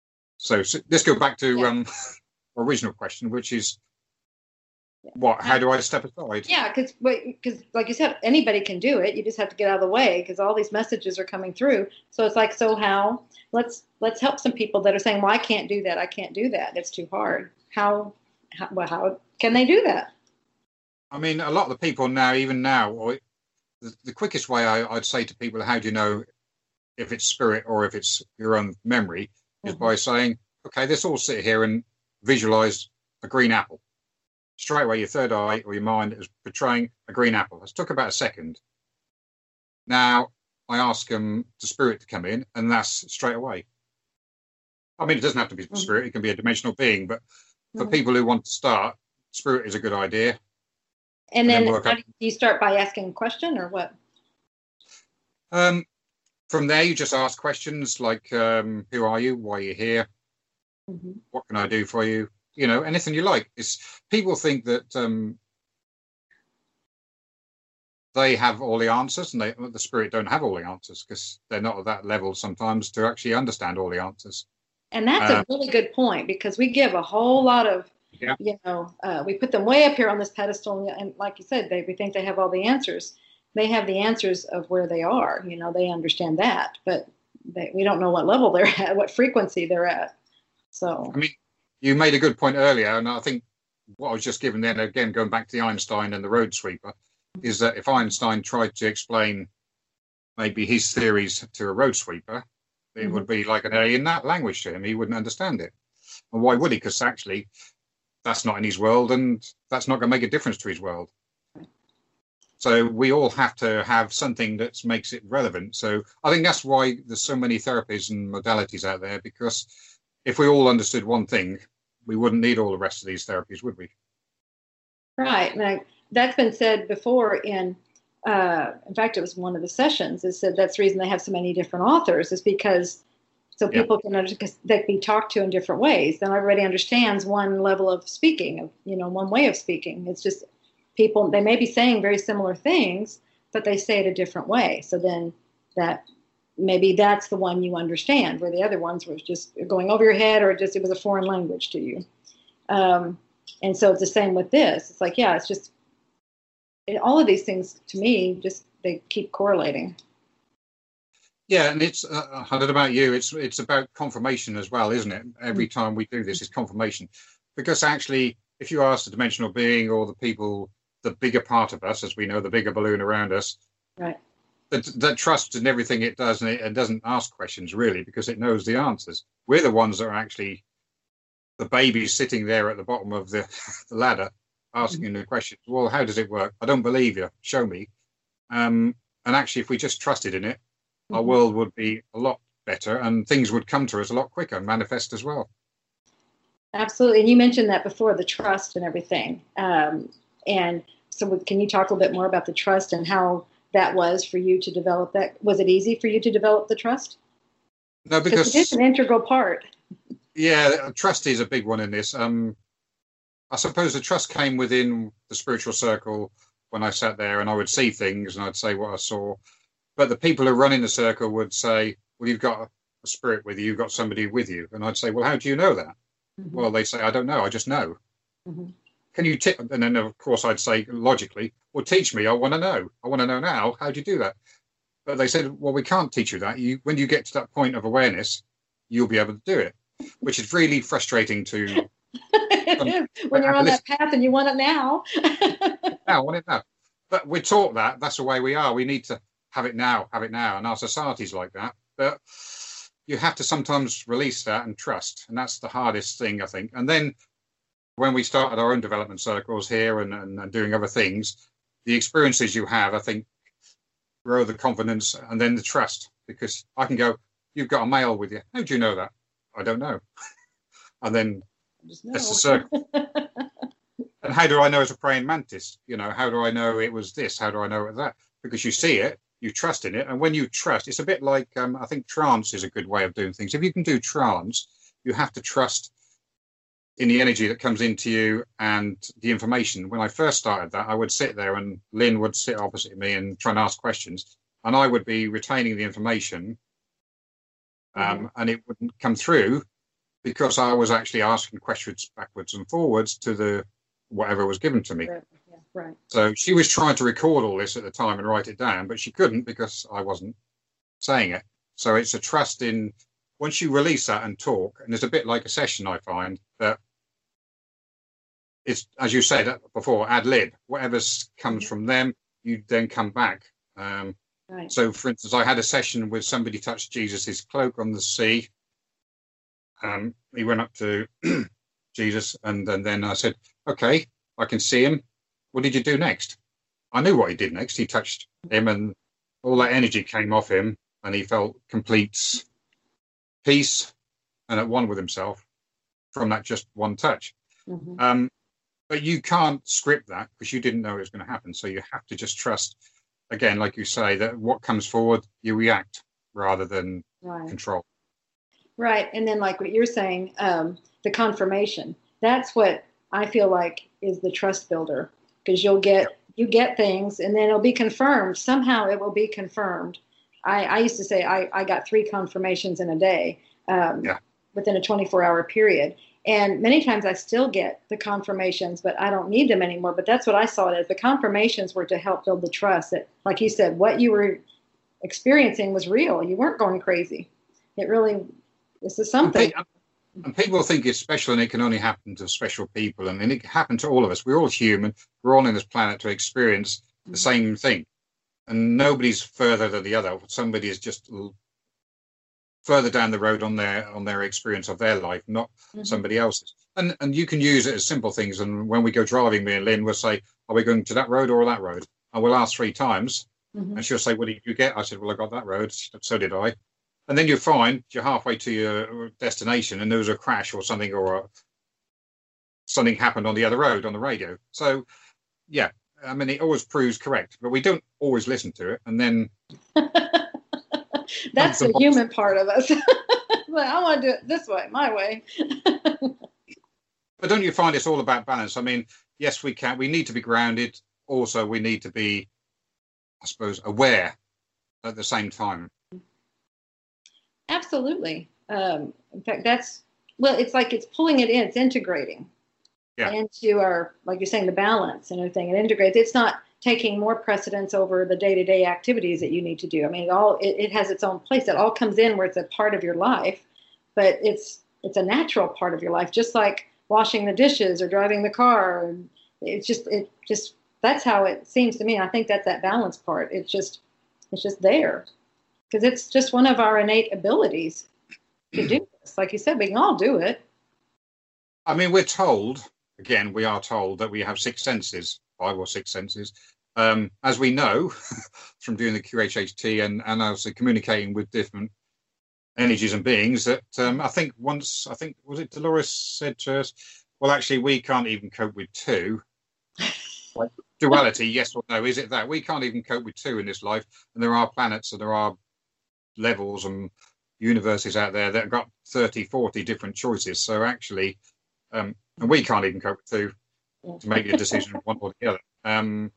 So, so let's go back to yeah. um original question, which is what? How do I step aside? Yeah, because because like you said, anybody can do it. You just have to get out of the way because all these messages are coming through. So it's like, so how? Let's let's help some people that are saying, well, I can't do that. I can't do that. It's too hard. How? How, well, how can they do that? I mean, a lot of the people now, even now, or the, the quickest way I, I'd say to people, how do you know if it's spirit or if it's your own memory, is mm-hmm. by saying, okay, let's all sit here and visualize a green apple. Straight away, your third eye or your mind is portraying a green apple. It took about a second. Now, I ask them the spirit to come in, and that's straight away. I mean, it doesn't have to be mm-hmm. spirit. It can be a dimensional being, but for mm-hmm. people who want to start, spirit is a good idea. And, and then, then how do you start by asking a question or what? Um, from there, you just ask questions like, um, who are you? Why are you here? Mm-hmm. What can I do for you? You know, anything you like. It's, people think that um, they have all the answers, and they, the spirit don't have all the answers because they're not at that level sometimes to actually understand all the answers. And that's uh, a really good point, because we give a whole lot of, yeah. you know, uh, we put them way up here on this pedestal, and like you said, they we think they have all the answers. They have the answers of where they are. You know, they understand that, but they, we don't know what level they're at, what frequency they're at. So, I mean, you made a good point earlier, and I think what I was just given then, again, going back to the Einstein and the road sweeper, is that if Einstein tried to explain maybe his theories to a road sweeper, it mm-hmm. would be like an alien that language to him. He wouldn't understand it. And why would he? Because actually, that's not in his world, and that's not going to make a difference to his world. So we all have to have something that makes it relevant. So I think that's why there's so many therapies and modalities out there, because if we all understood one thing, we wouldn't need all the rest of these therapies, would we? Right. Now, that's been said before in, uh, in fact, it was one of the sessions. It said that's the reason they have so many different authors, is because so people yeah. can understand, they can be talked to in different ways. Then everybody understands one level of speaking, of you know, one way of speaking. It's just people, they may be saying very similar things, but they say it a different way. So then that maybe that's the one you understand, where the other ones were just going over your head, or just it was a foreign language to you. Um, and so it's the same with this. It's like, yeah, it's just it, all of these things to me, just they keep correlating. Yeah, and it's uh, I don't know about you. It's it's about confirmation as well, isn't it? Every mm-hmm. time we do this, it's confirmation, because actually, if you ask the dimensional being or the people, the bigger part of us, as we know, the bigger balloon around us, right, that, that trusts in everything it does, and it, it doesn't ask questions really, because it knows the answers. We're the ones that are actually the babies sitting there at the bottom of the, the ladder asking mm-hmm. the questions. Well, how does it work? I don't believe you. Show me. Um, and actually, if we just trusted in it, mm-hmm. our world would be a lot better, and things would come to us a lot quicker and manifest as well. Absolutely. And you mentioned that before, the trust and everything. Um, and so can you talk a little bit more about the trust and how that was for you to develop that? Was it easy for you to develop the trust? No, because it's an integral part. Yeah, trust is a big one in this. Um, I suppose the trust came within the spiritual circle when I sat there and I would see things and I'd say what I saw. But the people who run in the circle would say, well, you've got a spirit with you, you've got somebody with you. And I'd say, well, how do you know that? Mm-hmm. Well, they say, I don't know, I just know. Mm-hmm. Can you tip? And then, of course, I'd say logically, well, teach me. I want to know. I want to know now. How do you do that? But they said, well, we can't teach you that. You, when you get to that point of awareness, you'll be able to do it, which is really frustrating to. um, when you're on that path and you want it now. now, I want it now. But we're taught that. That's the way we are. We need to have it now, have it now. And our society's like that. But you have to sometimes release that and trust. And that's the hardest thing, I think. And then when we started our own development circles here and, and, and doing other things, the experiences you have, I think, grow the confidence and then the trust. Because I can go, you've got a male with you. How do you know that? I don't know. And then that's the circle. And how do I know it's a praying mantis? You know, how do I know it was this? How do I know it was that? Because you see it, you trust in it. And when you trust, it's a bit like, um, I think trance is a good way of doing things. If you can do trance, you have to trust in the energy that comes into you and the information. When I first started that, I would sit there and Lynn would sit opposite me and try and ask questions. And I would be retaining the information um, mm-hmm. and it wouldn't come through. because I was actually asking questions backwards and forwards to the whatever was given to me. Right. Yeah, right. So she was trying to record all this at the time and write it down, but she couldn't because I wasn't saying it. So it's a trust in, once you release that and talk, and it's a bit like a session, I find, that it's, as you said before, ad lib. Whatever comes from them, you then come back. Um, right. So, for instance, I had a session where somebody touched Jesus's cloak on the sea. Um, he went up to Jesus, and, and then I said, okay, I can see him. What did you do next? I knew what he did next. He touched him, and all that energy came off him, and he felt complete peace and at one with himself from that just one touch. Mm-hmm. Um, but you can't script that because you didn't know it was going to happen. So you have to just trust, again, like you say, that what comes forward, you react rather than right. control. Right. And then like what you're saying, um, the confirmation, that's what I feel like is the trust builder, because you'll get, you get things and then it'll be confirmed. Somehow it will be confirmed. I, I used to say I, I got three confirmations in a day um, yeah. within a twenty-four hour period. And many times I still get the confirmations, but I don't need them anymore. But that's what I saw it as. The confirmations were to help build the trust that, like you said, what you were experiencing was real. You weren't going crazy. It really, this is something. And, pe- and people think it's special and it can only happen to special people. And, and it can happen to all of us. We're all human. We're all on this planet to experience the same thing. And nobody's further than the other. Somebody is just further down the road on their on their experience of their life, not mm-hmm. somebody else's. And and you can use it as simple things. And when we go driving, me and Lynn will say, are we going to that road or that road? And we'll ask three times. Mm-hmm. And she'll say, what did you get? I said, well, I got that road. So did I. And then you find you're halfway to your destination and there was a crash or something, or a, something happened on the other road on the radio. So, yeah, I mean, it always proves correct, but we don't always listen to it. And then that's the human part of us. Like, I want to do it this way, my way. But don't you find it's all about balance? I mean, yes, we can. We need to be grounded. Also, we need to be, I suppose, aware at the same time. Absolutely. Um, in fact, that's, well, it's like it's pulling it in. It's integrating yeah. into our, like you're saying, the balance and everything. It integrates. It's not taking more precedence over the day-to-day activities that you need to do. I mean, it all it, it has its own place. It all comes in where it's a part of your life, but it's it's a natural part of your life, just like washing the dishes or driving the car. It's just it just that's how it seems to me. I think that's that balance part. It's just it's just there because it's just one of our innate abilities to do this. Like you said, we can all do it. I mean, we're told, again, we are told that we have six senses. Five or six senses, um, as we know from doing the Q H H T and, and also communicating with different energies and beings, that um, I think once, I think, was it Dolores said to us, well, actually, we can't even cope with two. Like duality, yes or no, is it that? We can't even cope with two in this life. And there are planets and there are levels and universes out there that have got thirty, forty different choices. So actually, um, and we can't even cope with two. To make a decision one or the other. Um,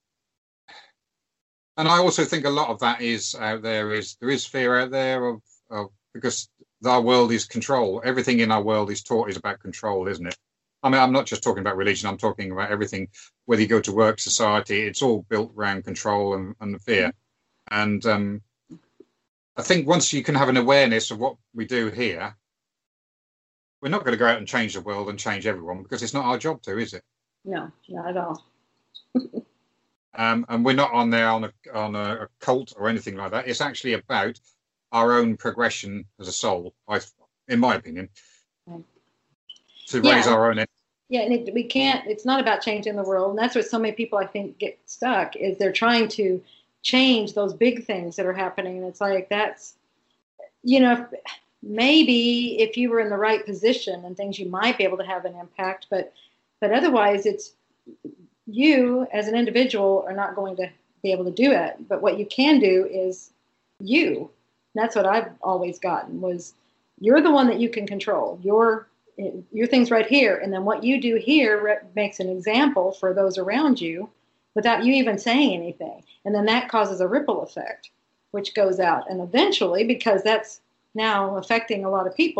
and I also think a lot of that is out there is there is fear out there of, of because our world is control. Everything in our world is taught is about control, isn't it? I mean, I'm not just talking about religion. I'm talking about everything. Whether you go to work, society, it's all built around control and, and fear. And um, I think once you can have an awareness of what we do here, we're not going to go out and change the world and change everyone because it's not our job to, is it? No, not at all. um, and we're not on there on a on a, a cult or anything like that. It's actually about our own progression as a soul, I, in my opinion, right. to yeah. raise our own. Yeah, and it, we can't. It's not about changing the world, and that's where so many people I think get stuck. Is they're trying to change those big things that are happening, and it's like that's, you know, maybe if you were in the right position and things, you might be able to have an impact, but. But otherwise, it's you as an individual are not going to be able to do it. But what you can do is you. And that's what I've always gotten was you're the one that you can control. Your your thing's right here. And then what you do here re- makes an example for those around you without you even saying anything. And then that causes a ripple effect, which goes out. And eventually, because that's now affecting a lot of people,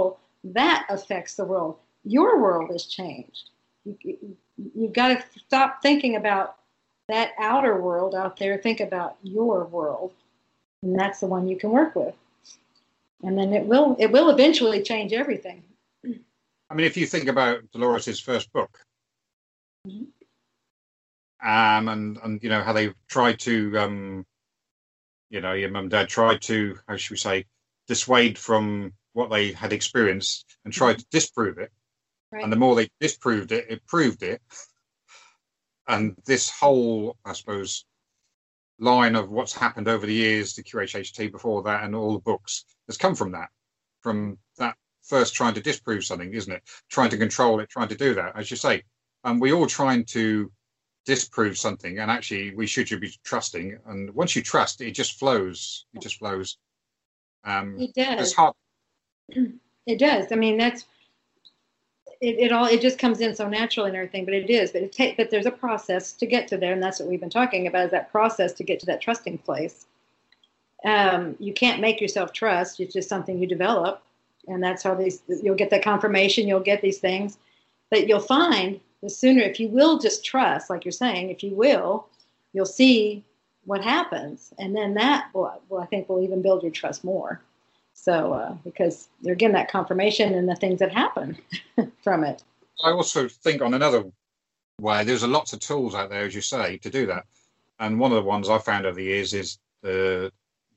that affects the world. Your world has changed. You, you, you've got to stop thinking about that outer world out there. Think about your world, and that's the one you can work with. And then it will it will eventually change everything. I mean, if you think about Dolores's first book, mm-hmm. um, and and you know how they tried to, um, you know, your mum and dad tried to, how should we say, dissuade from what they had experienced and tried mm-hmm. to disprove it. Right. And the more they disproved it, it proved it. And this whole, I suppose, line of what's happened over the years, the Q H H T before that, and all the books has come from that, from that first trying to disprove something, isn't it? Trying to control it, trying to do that, as you say. And um, we all trying to disprove something, and actually we should be trusting. And once you trust, it just flows. It just flows. Um, it does. It's hard. It does. I mean, that's it. It all. It just comes in so naturally and everything. But it is. But it take. But there's a process to get to there, and that's what we've been talking about. Is that process to get to that trusting place. Um, you can't make yourself trust. It's just something you develop, and that's how these. You'll get that confirmation. You'll get these things, but you'll find the sooner if you will just trust, like you're saying, if you will, you'll see what happens, and then that will, will I think will even build your trust more. So uh, because you're getting that confirmation and the things that happen from it. I also think on another way, there's a lots of tools out there, as you say, to do that. And one of the ones I found over the years is the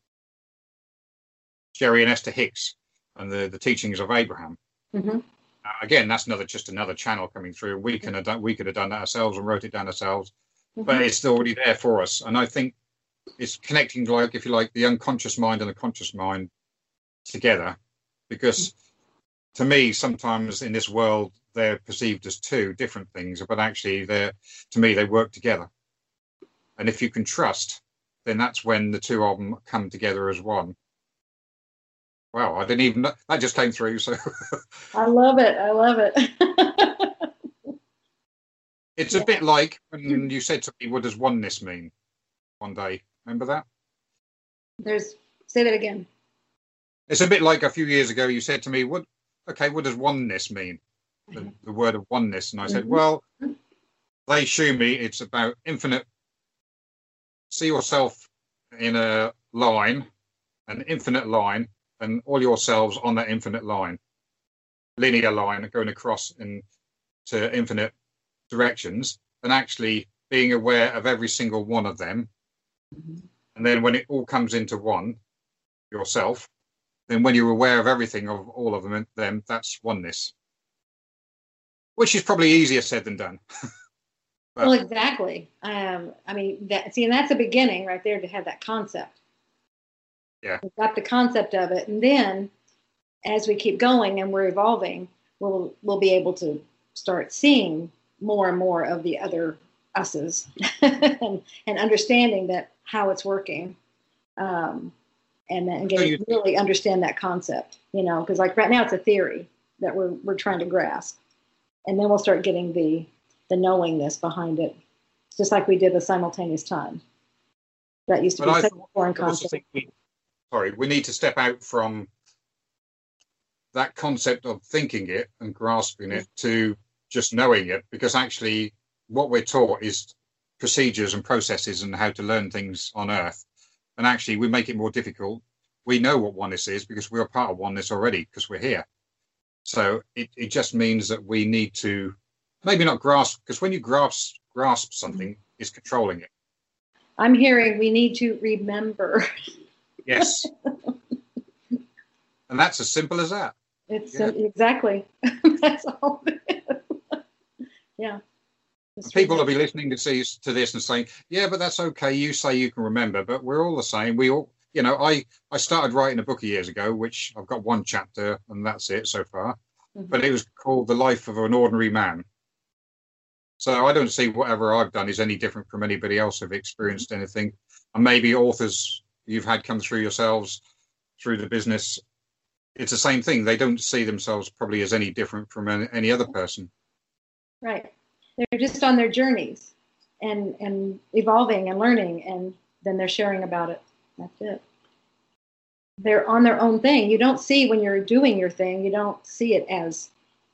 Jerry and Esther Hicks and the, the teachings of Abraham. Mm-hmm. Uh, again, that's another just another channel coming through. We can have done, we could have done that ourselves and wrote it down ourselves, mm-hmm. but it's already there for us. And I think it's connecting, like if you like, the unconscious mind and the conscious mind together, because to me sometimes in this world they're perceived as two different things, but actually they're, to me, they work together. And if you can trust, then that's when the two of them come together as one. Wow, I didn't even know that just came through. So I love it. I love it. It's yeah. a bit like when you said to me, what does oneness mean one day? Remember that? There's say that again. It's a bit like a few years ago, you said to me, "What? Okay, what does oneness mean?" The, the word of oneness, and I said, mm-hmm. "Well, they show me it's about infinite. See yourself in a line, an infinite line, and all yourselves on that infinite line, linear line going across in to infinite directions, and actually being aware of every single one of them, mm-hmm. and then when it all comes into one, yourself." Then when you're aware of everything of all of them, then that's oneness. Which is probably easier said than done. Well, exactly. Um, I mean, that, see, and that's a beginning right there to have that concept. Yeah. We've got the concept of it. And then as we keep going and we're evolving, we'll we'll be able to start seeing more and more of the other us's and, and understanding that how it's working. Um And then get, so really understand that concept, you know, because like right now it's a theory that we're we're trying to grasp, and then we'll start getting the the knowingness behind it, just like we did with simultaneous time. That used to but be I, such a foreign concept. We, sorry, we need to step out from that concept of thinking it and grasping it to just knowing it, because actually what we're taught is procedures and processes and how to learn things on Earth. And actually, we make it more difficult. We know what oneness is because we're a part of oneness already because we're here. So it, it just means that we need to maybe not grasp, because when you grasp grasp something, mm-hmm. it's controlling it. I'm hearing we need to remember. Yes. And that's as simple as that. It's yeah. sim- exactly. That's all it is. Yeah. People will be listening to see to this and saying, "Yeah, but that's okay. You say you can remember, but we're all the same. We all, you know." I I started writing a book years ago, which I've got one chapter, and that's it so far. Mm-hmm. But it was called "The Life of an Ordinary Man." So I don't see whatever I've done is any different from anybody else who've experienced anything. And maybe authors you've had come through yourselves through the business, it's the same thing. They don't see themselves probably as any different from any, any other person. Right. They're just on their journeys and, and evolving and learning, and then they're sharing about it. That's it. they're on their own thing. You don't see when you're doing your thing, you don't see it as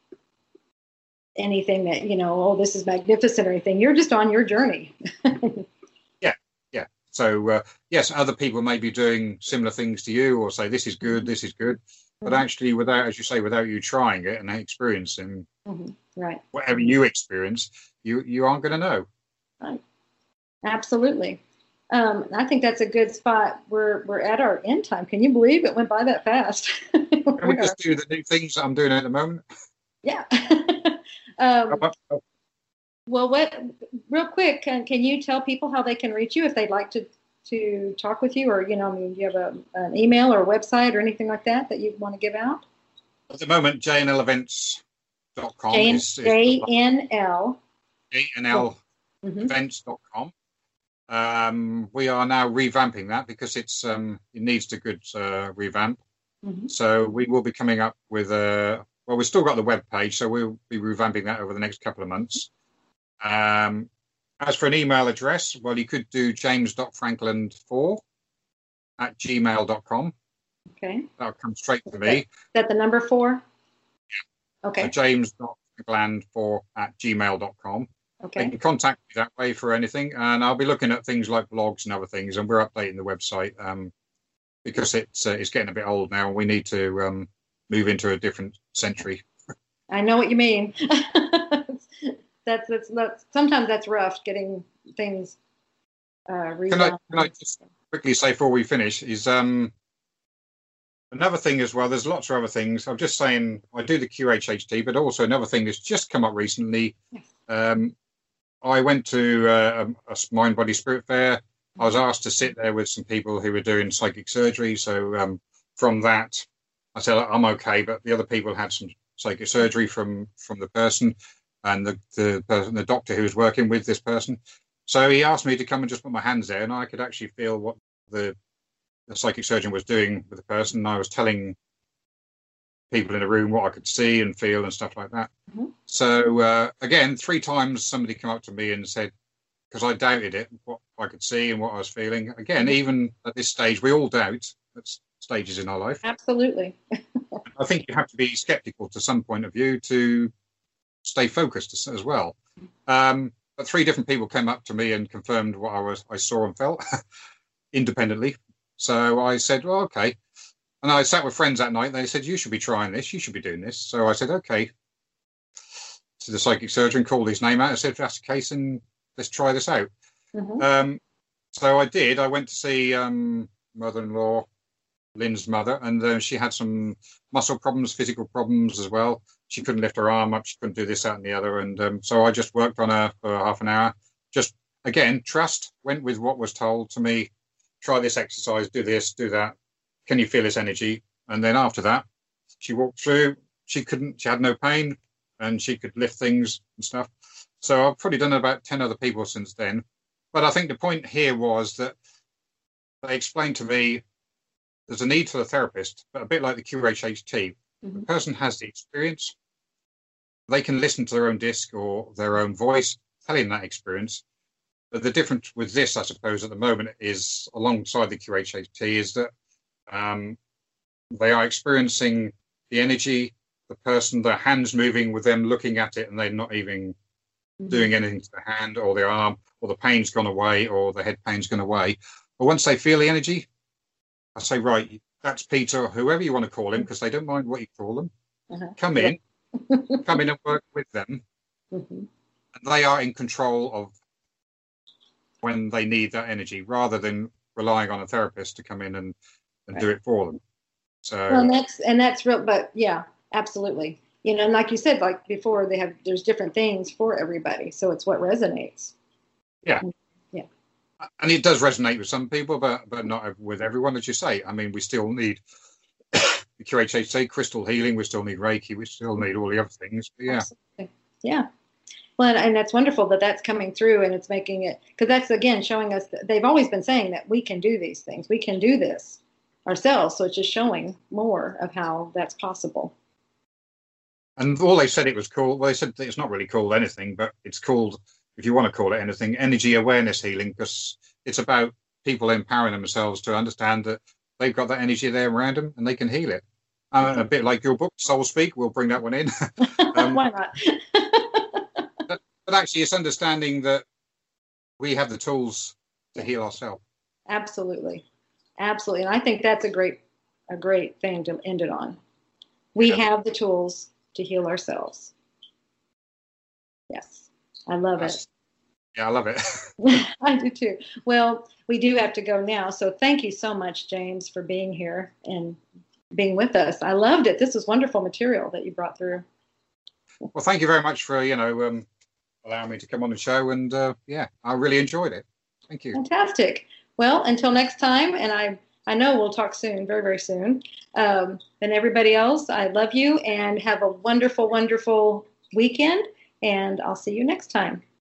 anything that, you know, oh, this is magnificent or anything. You're just on your journey. yeah, yeah. So, uh, yes, other people may be doing similar things to you or say, this is good, this is good. But mm-hmm. actually, without, as you say, without you trying it and experiencing mm-hmm. right. whatever you experience, you, you aren't going to know. Right. Absolutely. Um, I think that's a good spot. We're we're at our end time. Can you believe it went by that fast? Can we just do the new things that I'm doing at the moment? Yeah. um, well, what? Real quick, can, can you tell people how they can reach you if they'd like to to talk with you, or you know, I mean, do you have a, an email or a website or anything like that that you want to give out? At the moment, j n l events dot com J- is, is J N L J N L events dot com. Um, we are now revamping that because it's um, it needs a good uh, revamp. Mm-hmm. So we will be coming up with a well, we've still got the web page, so we'll be revamping that over the next couple of months. Um, as for an email address, well, you could do james dot frankland four at gmail dot com. Okay. That'll come straight to me. Is that the number four? Yeah. Okay. So james dot frankland four at gmail dot com. Okay. They can contact me that way for anything, and I'll be looking at things like blogs and other things, and we're updating the website um, because it's uh, it's getting a bit old now, and we need to um, move into a different century. I know what you mean. that's, that's that's sometimes that's rough getting things. Uh, can I can I just quickly say before we finish is um, another thing as well. There's lots of other things. I'm just saying I do the Q H H T, but also another thing that's just come up recently. Yes. Um, I went to uh, a Mind Body Spirit fair. I was asked to sit there with some people who were doing psychic surgery. So um, from that, I said, I'm okay. But the other people had some psychic surgery from, from the person and the, the person, the doctor who was working with this person. So he asked me to come and just put my hands there, and I could actually feel what the, the psychic surgeon was doing with the person. And I was telling people in the room what I could see and feel and stuff like that. Mm-hmm. So uh, again, three times somebody came up to me and said, because I doubted it, what I could see and what I was feeling. Again, even at this stage, we all doubt at stages in our life. Absolutely. I think you have to be skeptical to some point of view to stay focused as well. Um, but three different people came up to me and confirmed what I was, I saw and felt independently. So I said, well, okay. And I sat with friends that night. And they said, you should be trying this. You should be doing this. So I said, okay. To the psychic surgeon, called his name out. I said, if that's the case, then let's try this out. Mm-hmm. Um, so I did. I went to see um, mother-in-law, Lynn's mother, and uh, she had some muscle problems, physical problems as well. She couldn't lift her arm up. She couldn't do this, that, and the other. And um, so I just worked on her for half an hour. Just, again, trust, went with what was told to me. Try this exercise, do this, do that. Can you feel this energy? And then after that, she walked through. She couldn't, she had no pain, and she could lift things and stuff. So I've probably done about ten other people since then. But I think the point here was that they explained to me there's a need for the therapist, but a bit like the Q H H T, mm-hmm. the person has the experience. They can listen to their own disc or their own voice telling that experience. But the difference with this, I suppose, at the moment is alongside the Q H H T is that um, they are experiencing the energy, the person, their hands moving with them looking at it, and they're not even mm-hmm. doing anything to the hand or their arm, or the pain's gone away or the head pain's gone away. But once they feel the energy, I say, right, that's Peter, or whoever you want to call him, because they don't mind what you call them. Uh-huh. Come in, come in and work with them. Mm-hmm. And they are in control of when they need that energy, rather than relying on a therapist to come in and, and right. do it for them. So, well, and that's and that's real, but yeah, absolutely. You know, and like you said, like before, they have there's different things for everybody, so it's what resonates. Yeah. Yeah. And it does resonate with some people, but but not with everyone, as you say. I mean, we still need the Q H H T, crystal healing. We still need Reiki. We still need all the other things. But yeah. Absolutely. Yeah. Well, and that's wonderful that that's coming through, and it's making it, because that's, again, showing us that they've always been saying that we can do these things. We can do this ourselves. So it's just showing more of how that's possible. And all they said it was called, well, they said it's not really called anything, but it's called, if you want to call it anything, energy awareness healing, because it's about people empowering themselves to understand that they've got that energy there around them, and they can heal it. Uh, a bit like your book, Soul Speak. We'll bring that one in. um, Why not? but, but actually, it's understanding that we have the tools to heal ourselves. Absolutely, absolutely, and I think that's a great, a great thing to end it on. We yeah. have the tools to heal ourselves. Yes, I love that's, it. Yeah, I love it. I do too. Well, we do have to go now, so thank you so much, James, for being here and being with us. I loved it. This was wonderful material that you brought through. Well, thank you very much for, you know, um, allowing me to come on the show. And uh, yeah, I really enjoyed it. Thank you. Fantastic. Well, until next time, and I, I know we'll talk soon, very, very soon. Um, and everybody else, I love you and have a wonderful, wonderful weekend. And I'll see you next time.